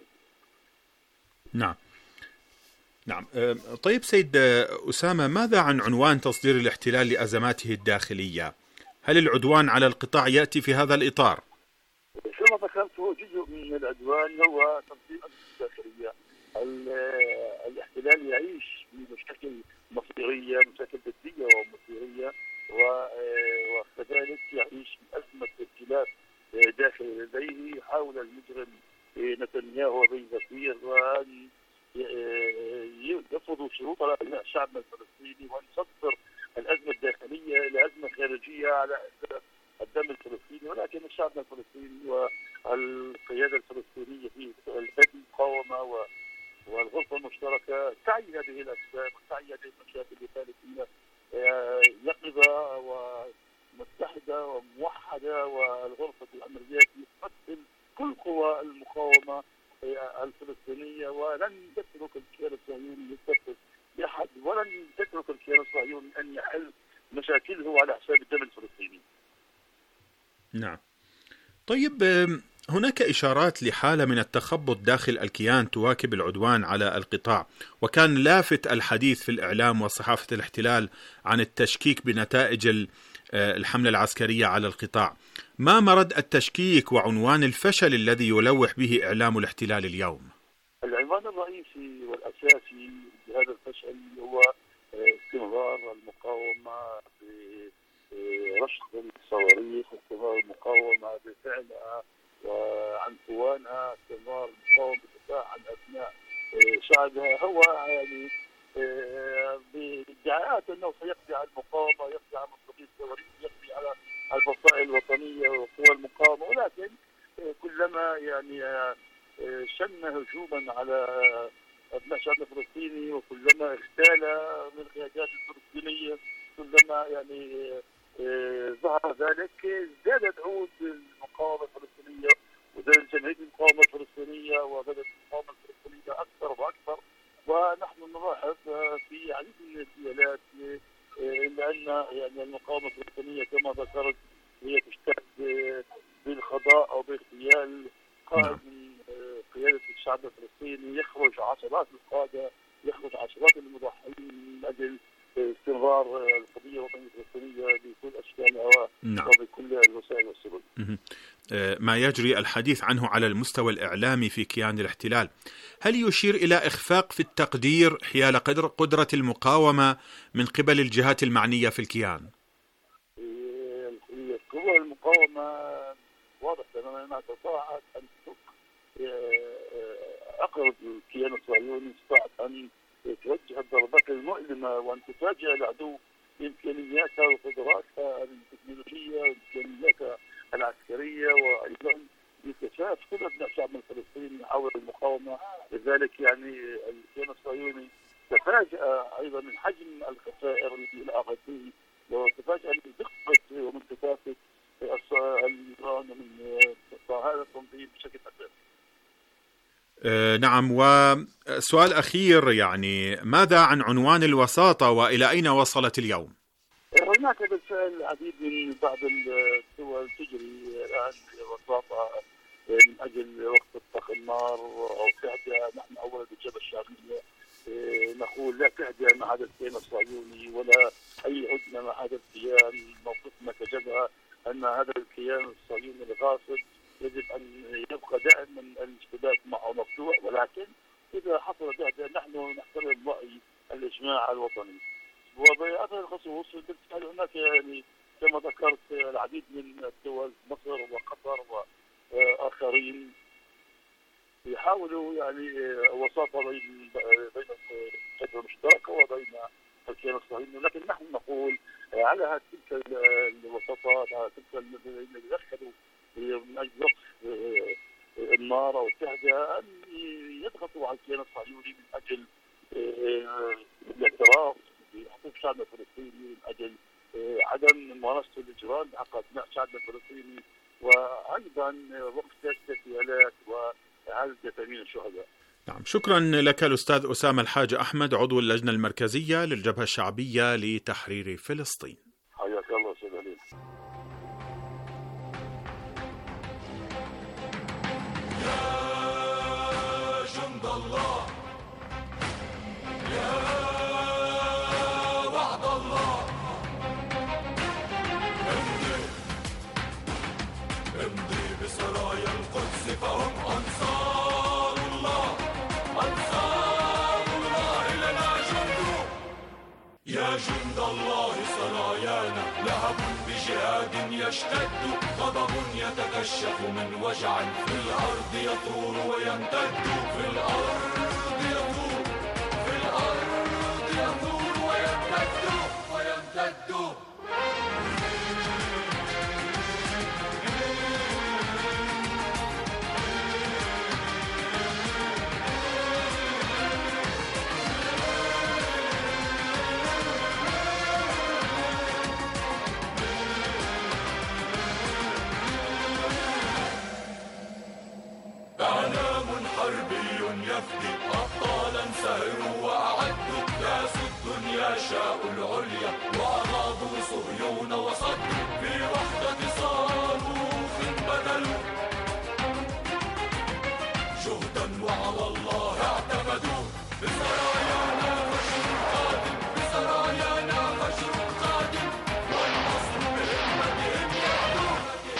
نعم. طيب سيد أسامة، ماذا عن عنوان تصدير الاحتلال لأزماته الداخلية؟ هل العدوان على القطاع يأتي في هذا الإطار؟ كما ذكرت هو جزء من العدوان هو تنظيم الأزمة الداخلية. الاحتلال يعيش بمشاكل مصيرية، مشاكل بدية ومصيرية، وكذلك يعيش بأزمة ائتلاف داخلي لديه. يحاول المجرم نتنياهو وبن غفير وأن يفرضوا شروط على أبناء شعبنا الفلسطيني وأن يصدر الأزمة الداخلية إلى أزمة خارجية على الدم الفلسطيني. ولكن شعبنا الفلسطيني والقيادة الفلسطينية في المقاومة والغرفة المشتركة تعي هذه الأسباب وتعي هذه المشاكل، لذلك هي يقظة ومتحدة وموحدة، والغرفة العمليات تمثل كل قوى المقاومة الفلسطينية، ولن تترك الكيان الصهيوني يستفز بأحد، ولن تترك الكيان الصهيوني أن يحل مشاكله على حساب الدم الفلسطيني. نعم. طيب، هناك إشارات لحالة من التخبط داخل الكيان تواكب العدوان على القطاع، وكان لافت الحديث في الإعلام وصحافة الاحتلال عن التشكيك بنتائج الحملة العسكرية على القطاع. ما مرد التشكيك وعنوان الفشل الذي يلوح به إعلام الاحتلال اليوم؟ العنوان الرئيسي والأساسي لهذا الفشل هو استمرار المقاومة برشق الصواريخ، استمرار المقاومة بفعلها وعنفوانها، استمرار المقاومة بالدفاع عن أبناء شعبها. هو يعني بادعاءات أنه سيقضي على المقاومة، يقضي على مصطفى الصواريخ، يقضي على الفصائل الوطنية وقوى المقاومة، ولكن كلما يعني شن هجوما على أبناء شعبنا الفلسطيني وكلما اختال من القيادات الفلسطينية، كلما يعني ظهر ذلك ازدادت عود المقاومة الفلسطينية وزادت جمعية المقاومة الفلسطينية وبدأت المقاومة الفلسطينية أكثر وأكثر. ونحن نلاحظ في عديد من الاغتيالات، إلا أن يعني المقاومة الفلسطينية كما ذكرت هي تشتد بالقضاء أو باغتيال قائد من قيادة الشعب الفلسطيني، يخرج عشرات القادة، يخرج عشرات المضحين من أجل استمرار القضية الوطنية الفلسطينية بكل أشكالها وبكل الوسائل والسبل. ما يجري الحديث عنه على المستوى الإعلامي في كيان الاحتلال، هل يشير إلى إخفاق في التقدير حيال قدرة المقاومة من قبل الجهات المعنية في الكيان؟ قوى المقاومة واضح تماما أنها استطاعت أن أقرب الكيان الصهيوني، استطاعت أن توجه الضربات المؤلمة وأن تفاجئ العدو بإمكانياتها وقدراتها التكنولوجية وإمكانياتها العسكرية، وأيضا اكتشاف كل أبناء شعبنا الفلسطيني حول المقاومة. لذلك يعني الكيان الصهيوني تفاجأ أيضا من حجم الخسائر التي لاحت به، وتفاجأ من دقة ومن كثافة النيران ومن هذا التنظيم بشكل أساسي. نعم. وسؤال أخير، يعني ماذا عن عنوان الوساطة وإلى أين وصلت اليوم؟ هناك بالفعل العديد من بعض الدول تجري الآن وساطة من أجل وقف إطلاق النار أو فعلها. نحن أولا بالجبهة الشعبية نقول لا تهدئ مع هذا الكيان الصهيوني ولا أي هدنة مع هذا الكيان. موقفنا كجبهة أن هذا الكيان الصهيوني الغاصب يجب أن يبقى دائما الاشتباك معه مفتوح، ولكن إذا حصل تهدئة نحن نحترم رأي الإجماع الوطني. وبهذا الخصوص بالفعل هناك يعني كما ذكرت العديد من الدول مصر وقطر وآخرين يحاولوا يعني وساطة بين الجبهة المشتركة وبين الكيان الصهيوني، لكن نحن نقول على تلك الوساطات، على تلك الذين يدخلوا من أجل وقف النار أو التهدئة أن يضغطوا على الكيان الصهيوني من أجل الاعتراف بحقوق شعبنا الفلسطيني، من أجل عدم ممارسة الإجرام بحق أبناء شعبنا الفلسطيني، وأيضا وقف الاغتيالات وإعادة تأمين الشهداء. نعم، شكرا لك الأستاذ أسامة الحاج أحمد، عضو اللجنة المركزية للجبهة الشعبية لتحرير فلسطين. حياك الله أستاذ علي. يا جند الله، يا وعد الله، امضي بسرايا القدس فهم أنصار الله، أنصار الله لنا جند. يا جند الله سرايانا لهب بجهاد يشتد، غضب يتكشف من وجع في الأرض يطول ويمتد، في الأرض يطول، في الأرض يطول ويمتد ويمتد. إعلام حربي يفدي أبطالا سهروا وأعدوا، داسوا الدنيا شاءوا العليا وأرادوا صهيون وصدوا، في وحدة صاروخ بدلوا جهدا وعلى الله اعتمدوا. بسرايانا فجر قادم، بسرايانا فجر قادم، والنصر بهمتهم يعلو.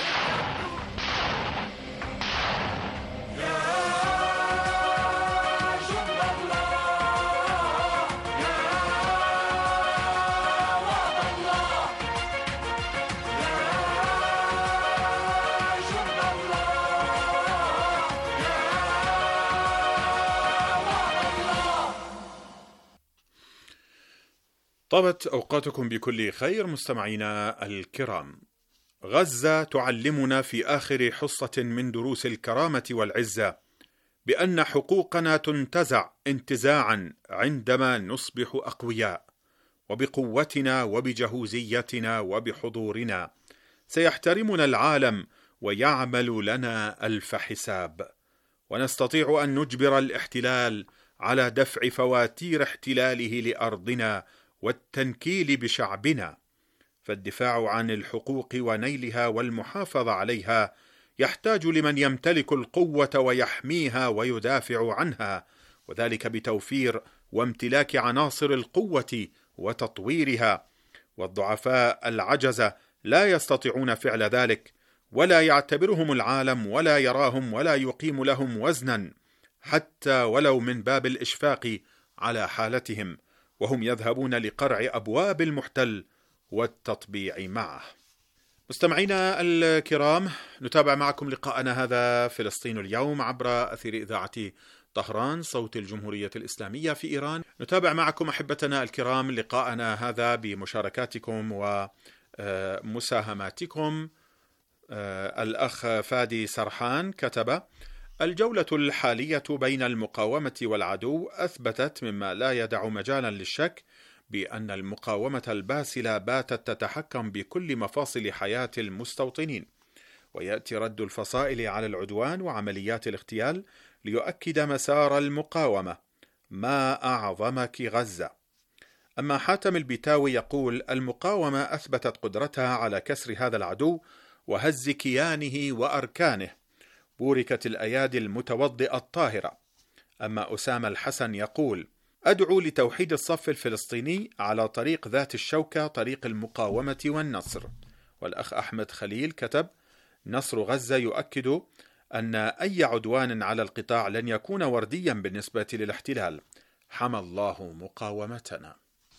طابت أوقاتكم بكل خير مستمعينا الكرام. غزة تعلمنا في آخر حصة من دروس الكرامة والعزة بأن حقوقنا تنتزع انتزاعا عندما نصبح أقوياء، وبقوتنا وبجهوزيتنا وبحضورنا سيحترمنا العالم ويعمل لنا ألف حساب، ونستطيع أن نجبر الاحتلال على دفع فواتير احتلاله لأرضنا والتنكيل بشعبنا. فالدفاع عن الحقوق ونيلها والمحافظة عليها يحتاج لمن يمتلك القوة ويحميها ويدافع عنها، وذلك بتوفير وامتلاك عناصر القوة وتطويرها. والضعفاء العجزة لا يستطيعون فعل ذلك، ولا يعتبرهم العالم ولا يراهم ولا يقيم لهم وزنا، حتى ولو من باب الإشفاق على حالتهم، وهم يذهبون لقرع أبواب المحتل والتطبيع معه. مستمعينا الكرام، نتابع معكم لقاءنا هذا فلسطين اليوم عبر أثير إذاعة طهران صوت الجمهورية الإسلامية في إيران. نتابع معكم أحبتنا الكرام لقاءنا هذا بمشاركاتكم ومساهماتكم. الأخ فادي سرحان كتب: الجولة الحالية بين المقاومة والعدو أثبتت مما لا يدع مجالا للشك بأن المقاومة الباسلة باتت تتحكم بكل مفاصل حياة المستوطنين، ويأتي رد الفصائل على العدوان وعمليات الاغتيال ليؤكد مسار المقاومة. ما أعظمك غزة. أما حاتم البتاوي يقول: المقاومة أثبتت قدرتها على كسر هذا العدو وهز كيانه وأركانه، بوركت الأيادي المتوضئة الطاهرة. أما أسامة الحسن يقول: أدعو لتوحيد الصف الفلسطيني على طريق ذات الشوكة، طريق المقاومة والنصر. والأخ أحمد خليل كتب: نصر غزة يؤكد أن أي عدوان على القطاع لن يكون ورديا بالنسبة للاحتلال. حمى الله مقاومتنا.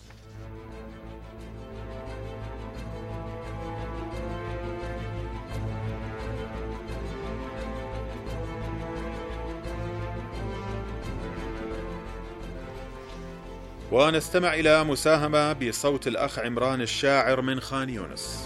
ونستمع إلى مساهمة بصوت الأخ عمران الشاعر من خان يونس.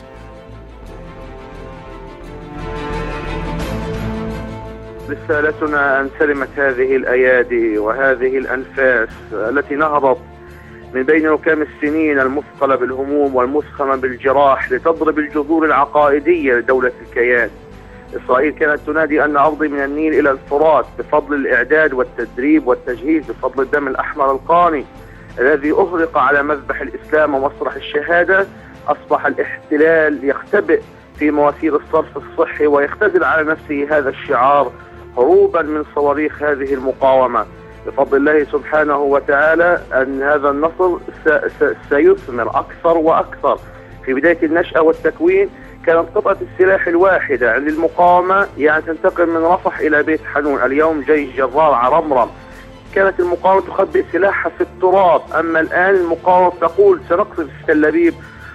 رسالتنا أن سلمت هذه الأيادي وهذه الأنفاس التي نهضت من بين ركام السنين المثقلة بالهموم والمسخمة بالجراح لتضرب الجذور العقائدية لدولة الكيان. إسرائيل كانت تنادي أن أرضي من النيل إلى الفرات بفضل الإعداد والتدريب والتجهيز، بفضل الدم الأحمر القاني الذي أهرق على مذبح الإسلام ومسرح الشهادة. أصبح الاحتلال يختبئ في مواسير الصرف الصحي ويختزل على نفسه هذا الشعار هروبا من صواريخ هذه المقاومة. بفضل الله سبحانه وتعالى أن هذا النصر سيثمر أكثر وأكثر. في بداية النشأة والتكوين كانت قطعة السلاح الواحدة عند المقاومة يعني تنتقل من رفح إلى بيت حنون، اليوم جيش جرار عرمرم. كانت المقاومة تخبئ سلاحها في التراب، أما الآن المقاومة تقول سنقصف تل أبيب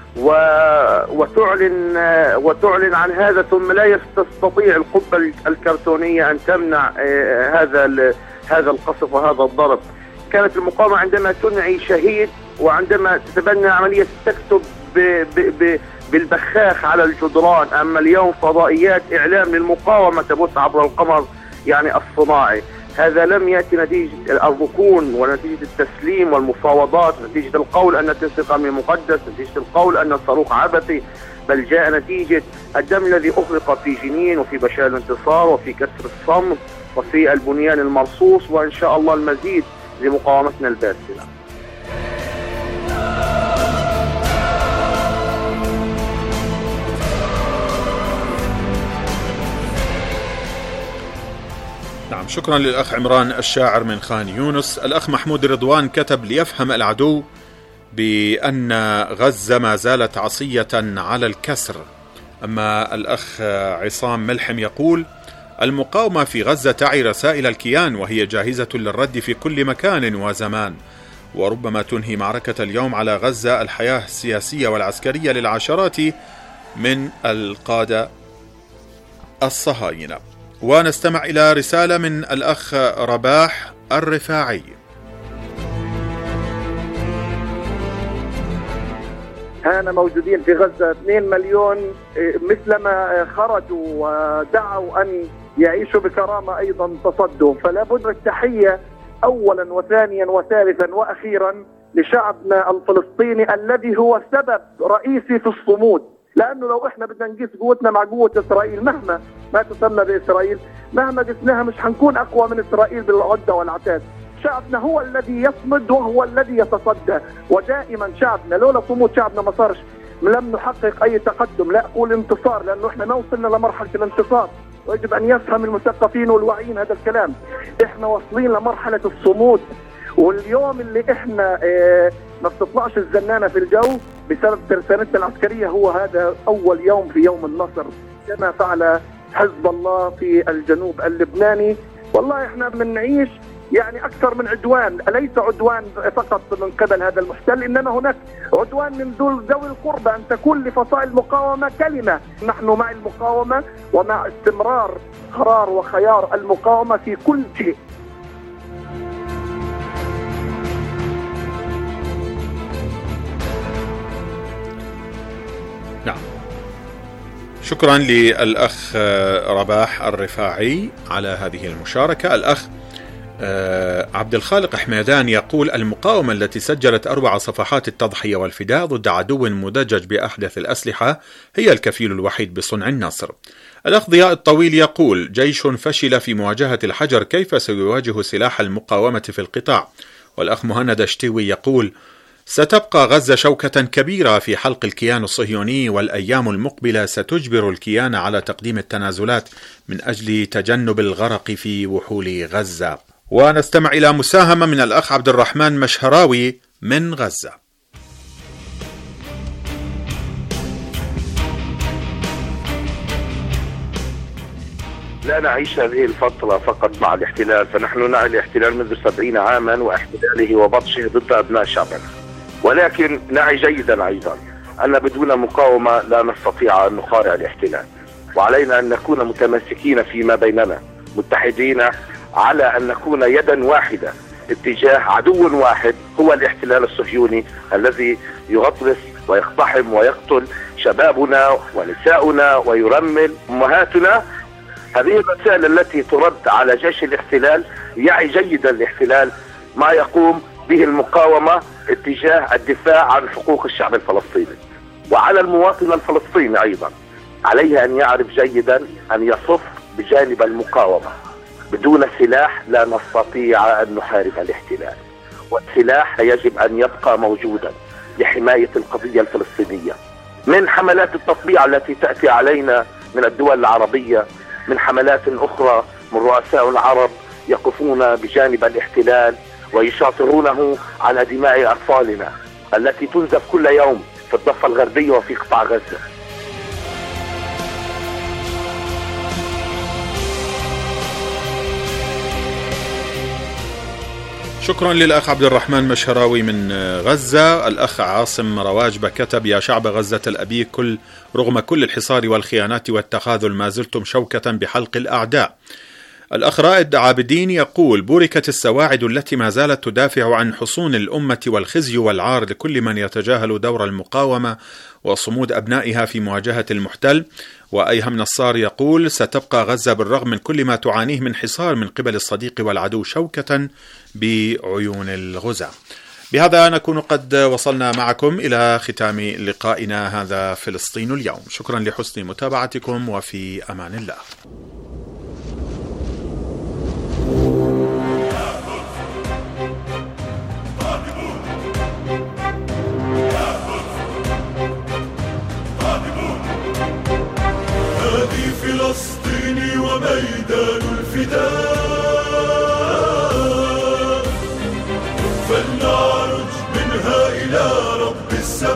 وتعلن عن هذا، ثم لا تستطيع القبة الكرتونية أن تمنع هذا القصف وهذا الضرب. كانت المقاومة عندما تنعي شهيد وعندما تتبنى عملية تكتب بالبخاخ على الجدران، أما اليوم فضائيات إعلام للمقاومة تبث عبر القمر يعني الصناعي. هذا لم يأتي نتيجة الركون ونتيجة التسليم والمفاوضات، نتيجة القول أن الانتقام مقدس، نتيجة القول أن الصاروخ عبثي، بل جاء نتيجة الدم الذي أغرق في جنين وفي بشار الانتصار وفي كسر الصمت وفي البنيان المرصوص، وإن شاء الله المزيد لمقاومتنا الباسلة. نعم، شكرا للأخ عمران الشاعر من خان يونس. الأخ محمود رضوان كتب: ليفهم العدو بأن غزة ما زالت عصية على الكسر. أما الأخ عصام ملحم يقول: المقاومة في غزة تعي رسائل الكيان وهي جاهزة للرد في كل مكان وزمان، وربما تنهي معركة اليوم على غزة الحياة السياسية والعسكرية للعشرات من القادة الصهاينة. ونستمع إلى رسالة من الأخ رباح الرفاعي. هانا موجودين في غزة 2 مليون مثلما خرجوا ودعوا أن يعيشوا بكرامة أيضا تصدوا، فلا بد التحية أولا وثانيا وثالثا وأخيرا لشعبنا الفلسطيني الذي هو سبب رئيسي في الصمود. لأنه لو إحنا بدنا نقيس قوتنا مع قوة إسرائيل مهما ما تسمى بإسرائيل، مهما قسناها مش حنكون أقوى من إسرائيل بالعدة والعتاد. شعبنا هو الذي يصمد وهو الذي يتصدى، ودائما شعبنا لولا صمود شعبنا ما صارش، لم نحقق أي تقدم، لا أقول انتصار، لأنه إحنا ما وصلنا لمرحلة الانتصار، ويجب أن يفهم المثقفين والواعيين هذا الكلام. إحنا واصلين لمرحلة الصمود، واليوم اللي إحنا ما بتطلعش الزنانة في الجو بسبب ترسانتنا العسكرية هو هذا أول يوم في يوم النصر، كما فعل حزب الله في الجنوب اللبناني. والله إحنا بنعيش يعني أكثر من عدوان، ليس عدوان فقط من قبل هذا المحتل، إنما هناك عدوان من ذوي القربى، أن تكون لفصائل المقاومة كلمة. نحن مع المقاومة ومع استمرار قرار وخيار المقاومة في كل شيء. نعم، شكرا للأخ رباح الرفاعي على هذه المشاركة. الأخ عبد الخالق حميدان يقول: المقاومة التي سجلت 4 صفحات التضحية والفداء ضد عدو مدجج بأحدث الأسلحة هي الكفيل الوحيد بصنع النصر. الأخ ضياء الطويل يقول: جيش فشل في مواجهة الحجر كيف سيواجه سلاح المقاومة في القطاع؟ والأخ مهند شتيوي يقول: ستبقى غزة شوكة كبيرة في حلق الكيان الصهيوني، والأيام المقبلة ستجبر الكيان على تقديم التنازلات من أجل تجنب الغرق في وحول غزة. ونستمع إلى مساهمة من الأخ عبد الرحمن مشهراوي من غزة. لا نعيش هذه الفترة فقط مع الاحتلال، فنحن نعي الاحتلال منذ 70 عاما واحتلاله وبطشه ضد أبناء شعبنا، ولكن نعي جيدا أيضا أن بدون مقاومة لا نستطيع أن نخارع الاحتلال، وعلينا أن نكون متماسكين فيما بيننا، متحدين على أن نكون يدا واحدة اتجاه عدو واحد هو الاحتلال الصهيوني الذي يغطرس ويقتحم ويقتل شبابنا ونساؤنا ويرمل أمهاتنا. هذه الرسالة التي ترد على جيش الاحتلال يعي جيدا الاحتلال ما يقوم به المقاومة اتجاه الدفاع عن حقوق الشعب الفلسطيني، وعلى المواطن الفلسطيني أيضا عليه أن يعرف جيدا أن يصف بجانب المقاومة. بدون سلاح لا نستطيع أن نحارب الاحتلال، والسلاح يجب أن يبقى موجودا لحماية القضية الفلسطينية، من حملات التطبيع التي تأتي علينا من الدول العربية، من حملات أخرى من رؤساء العرب يقفون بجانب الاحتلال ويشاطرونه على دماء أطفالنا التي تنزف كل يوم في الضفة الغربية وفي قطاع غزة. شكرا للأخ عبد الرحمن مشهراوي من غزة. الأخ عاصم رواجبة كتب: يا شعب غزة الأبي، رغم كل الحصار والخيانات والتخاذل ما زلتم شوكة بحلق الأعداء. الأخ رائد عابدين يقول: بوركت السواعد التي ما زالت تدافع عن حصون الأمة والخزي والعار لكل من يتجاهل دور المقاومة وصمود أبنائها في مواجهة المحتل. وأيهم نصار يقول: ستبقى غزة بالرغم من كل ما تعانيه من حصار من قبل الصديق والعدو شوكة بعيون الغزاة. بهذا نكون قد وصلنا معكم إلى ختام لقائنا هذا فلسطين اليوم. شكرا لحسن متابعتكم، وفي أمان الله. هذه فلسطين وميدان الفداء، فلنعرج منها إلى رب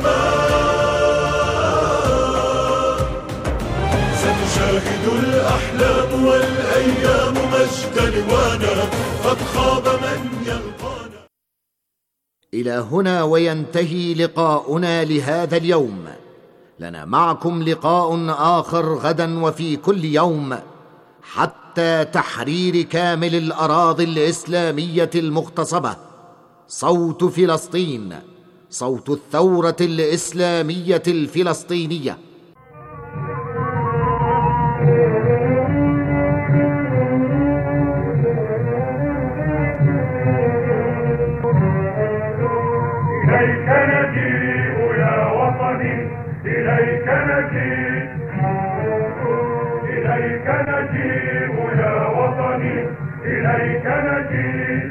السماء. ستشاهد الأحلام والأيام مجد لوانا، قد خاب من يلقانا. إلى هنا وينتهي لقاؤنا لهذا اليوم. لنا معكم لقاء آخر غدا وفي كل يوم، حتى تحرير كامل الأراضي الإسلامية المغتصبة. صوت فلسطين، صوت الثورة الإسلامية الفلسطينية. إليك نجيء يا وطني، إليك نجيء، إليك نجيء يا وطني، إليك نجيء.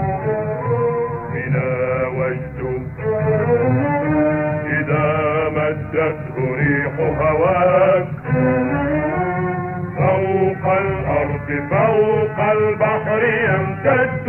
بنا وجد إذا مدته ريح هواك، فوق الأرض فوق البحر يمتد.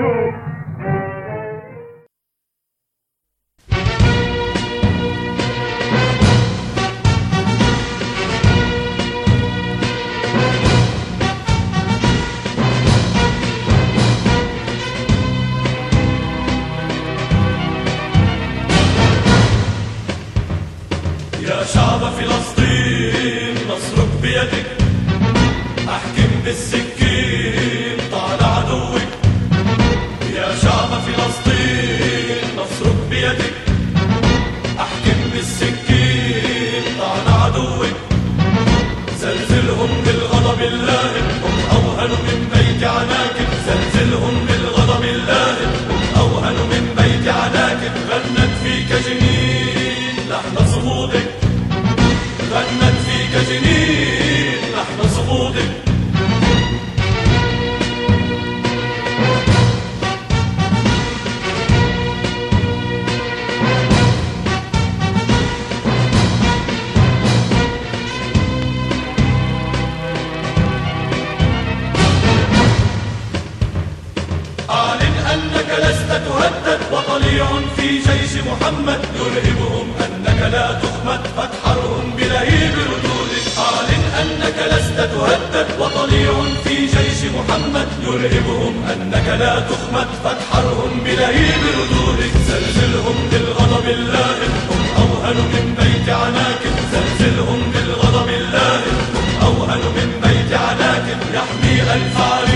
يا شعب فلسطين نصرك بيدك، احكم بالسكين طال عدوك. يا شعب فلسطين نصرك بيدك، احكم بالسكين طال عدوك. زلزلهم بالغضب اللائم، هم اوهن من بيت عناكب. زلزلهم بالغضب اللائم، هم اوهن من بيت عناكب. غنت فيك جنين لحن صمودك، غنت فيك جنين لحن صمودك. في جيش محمد يرهبهم أنك لا تخمد فاكحرهم بلهيب ردودك أعلن أنك لست تهدد وطليع في جيش محمد يرهبهم أنك لا تخمد فاكحرهم بلهيب ردودك زلزلهم بالغضب اللائم هم أوهن من بيت عناك زلزلهم بالغضب اللائم هم أوهن من بيت عناك يحمي الفعل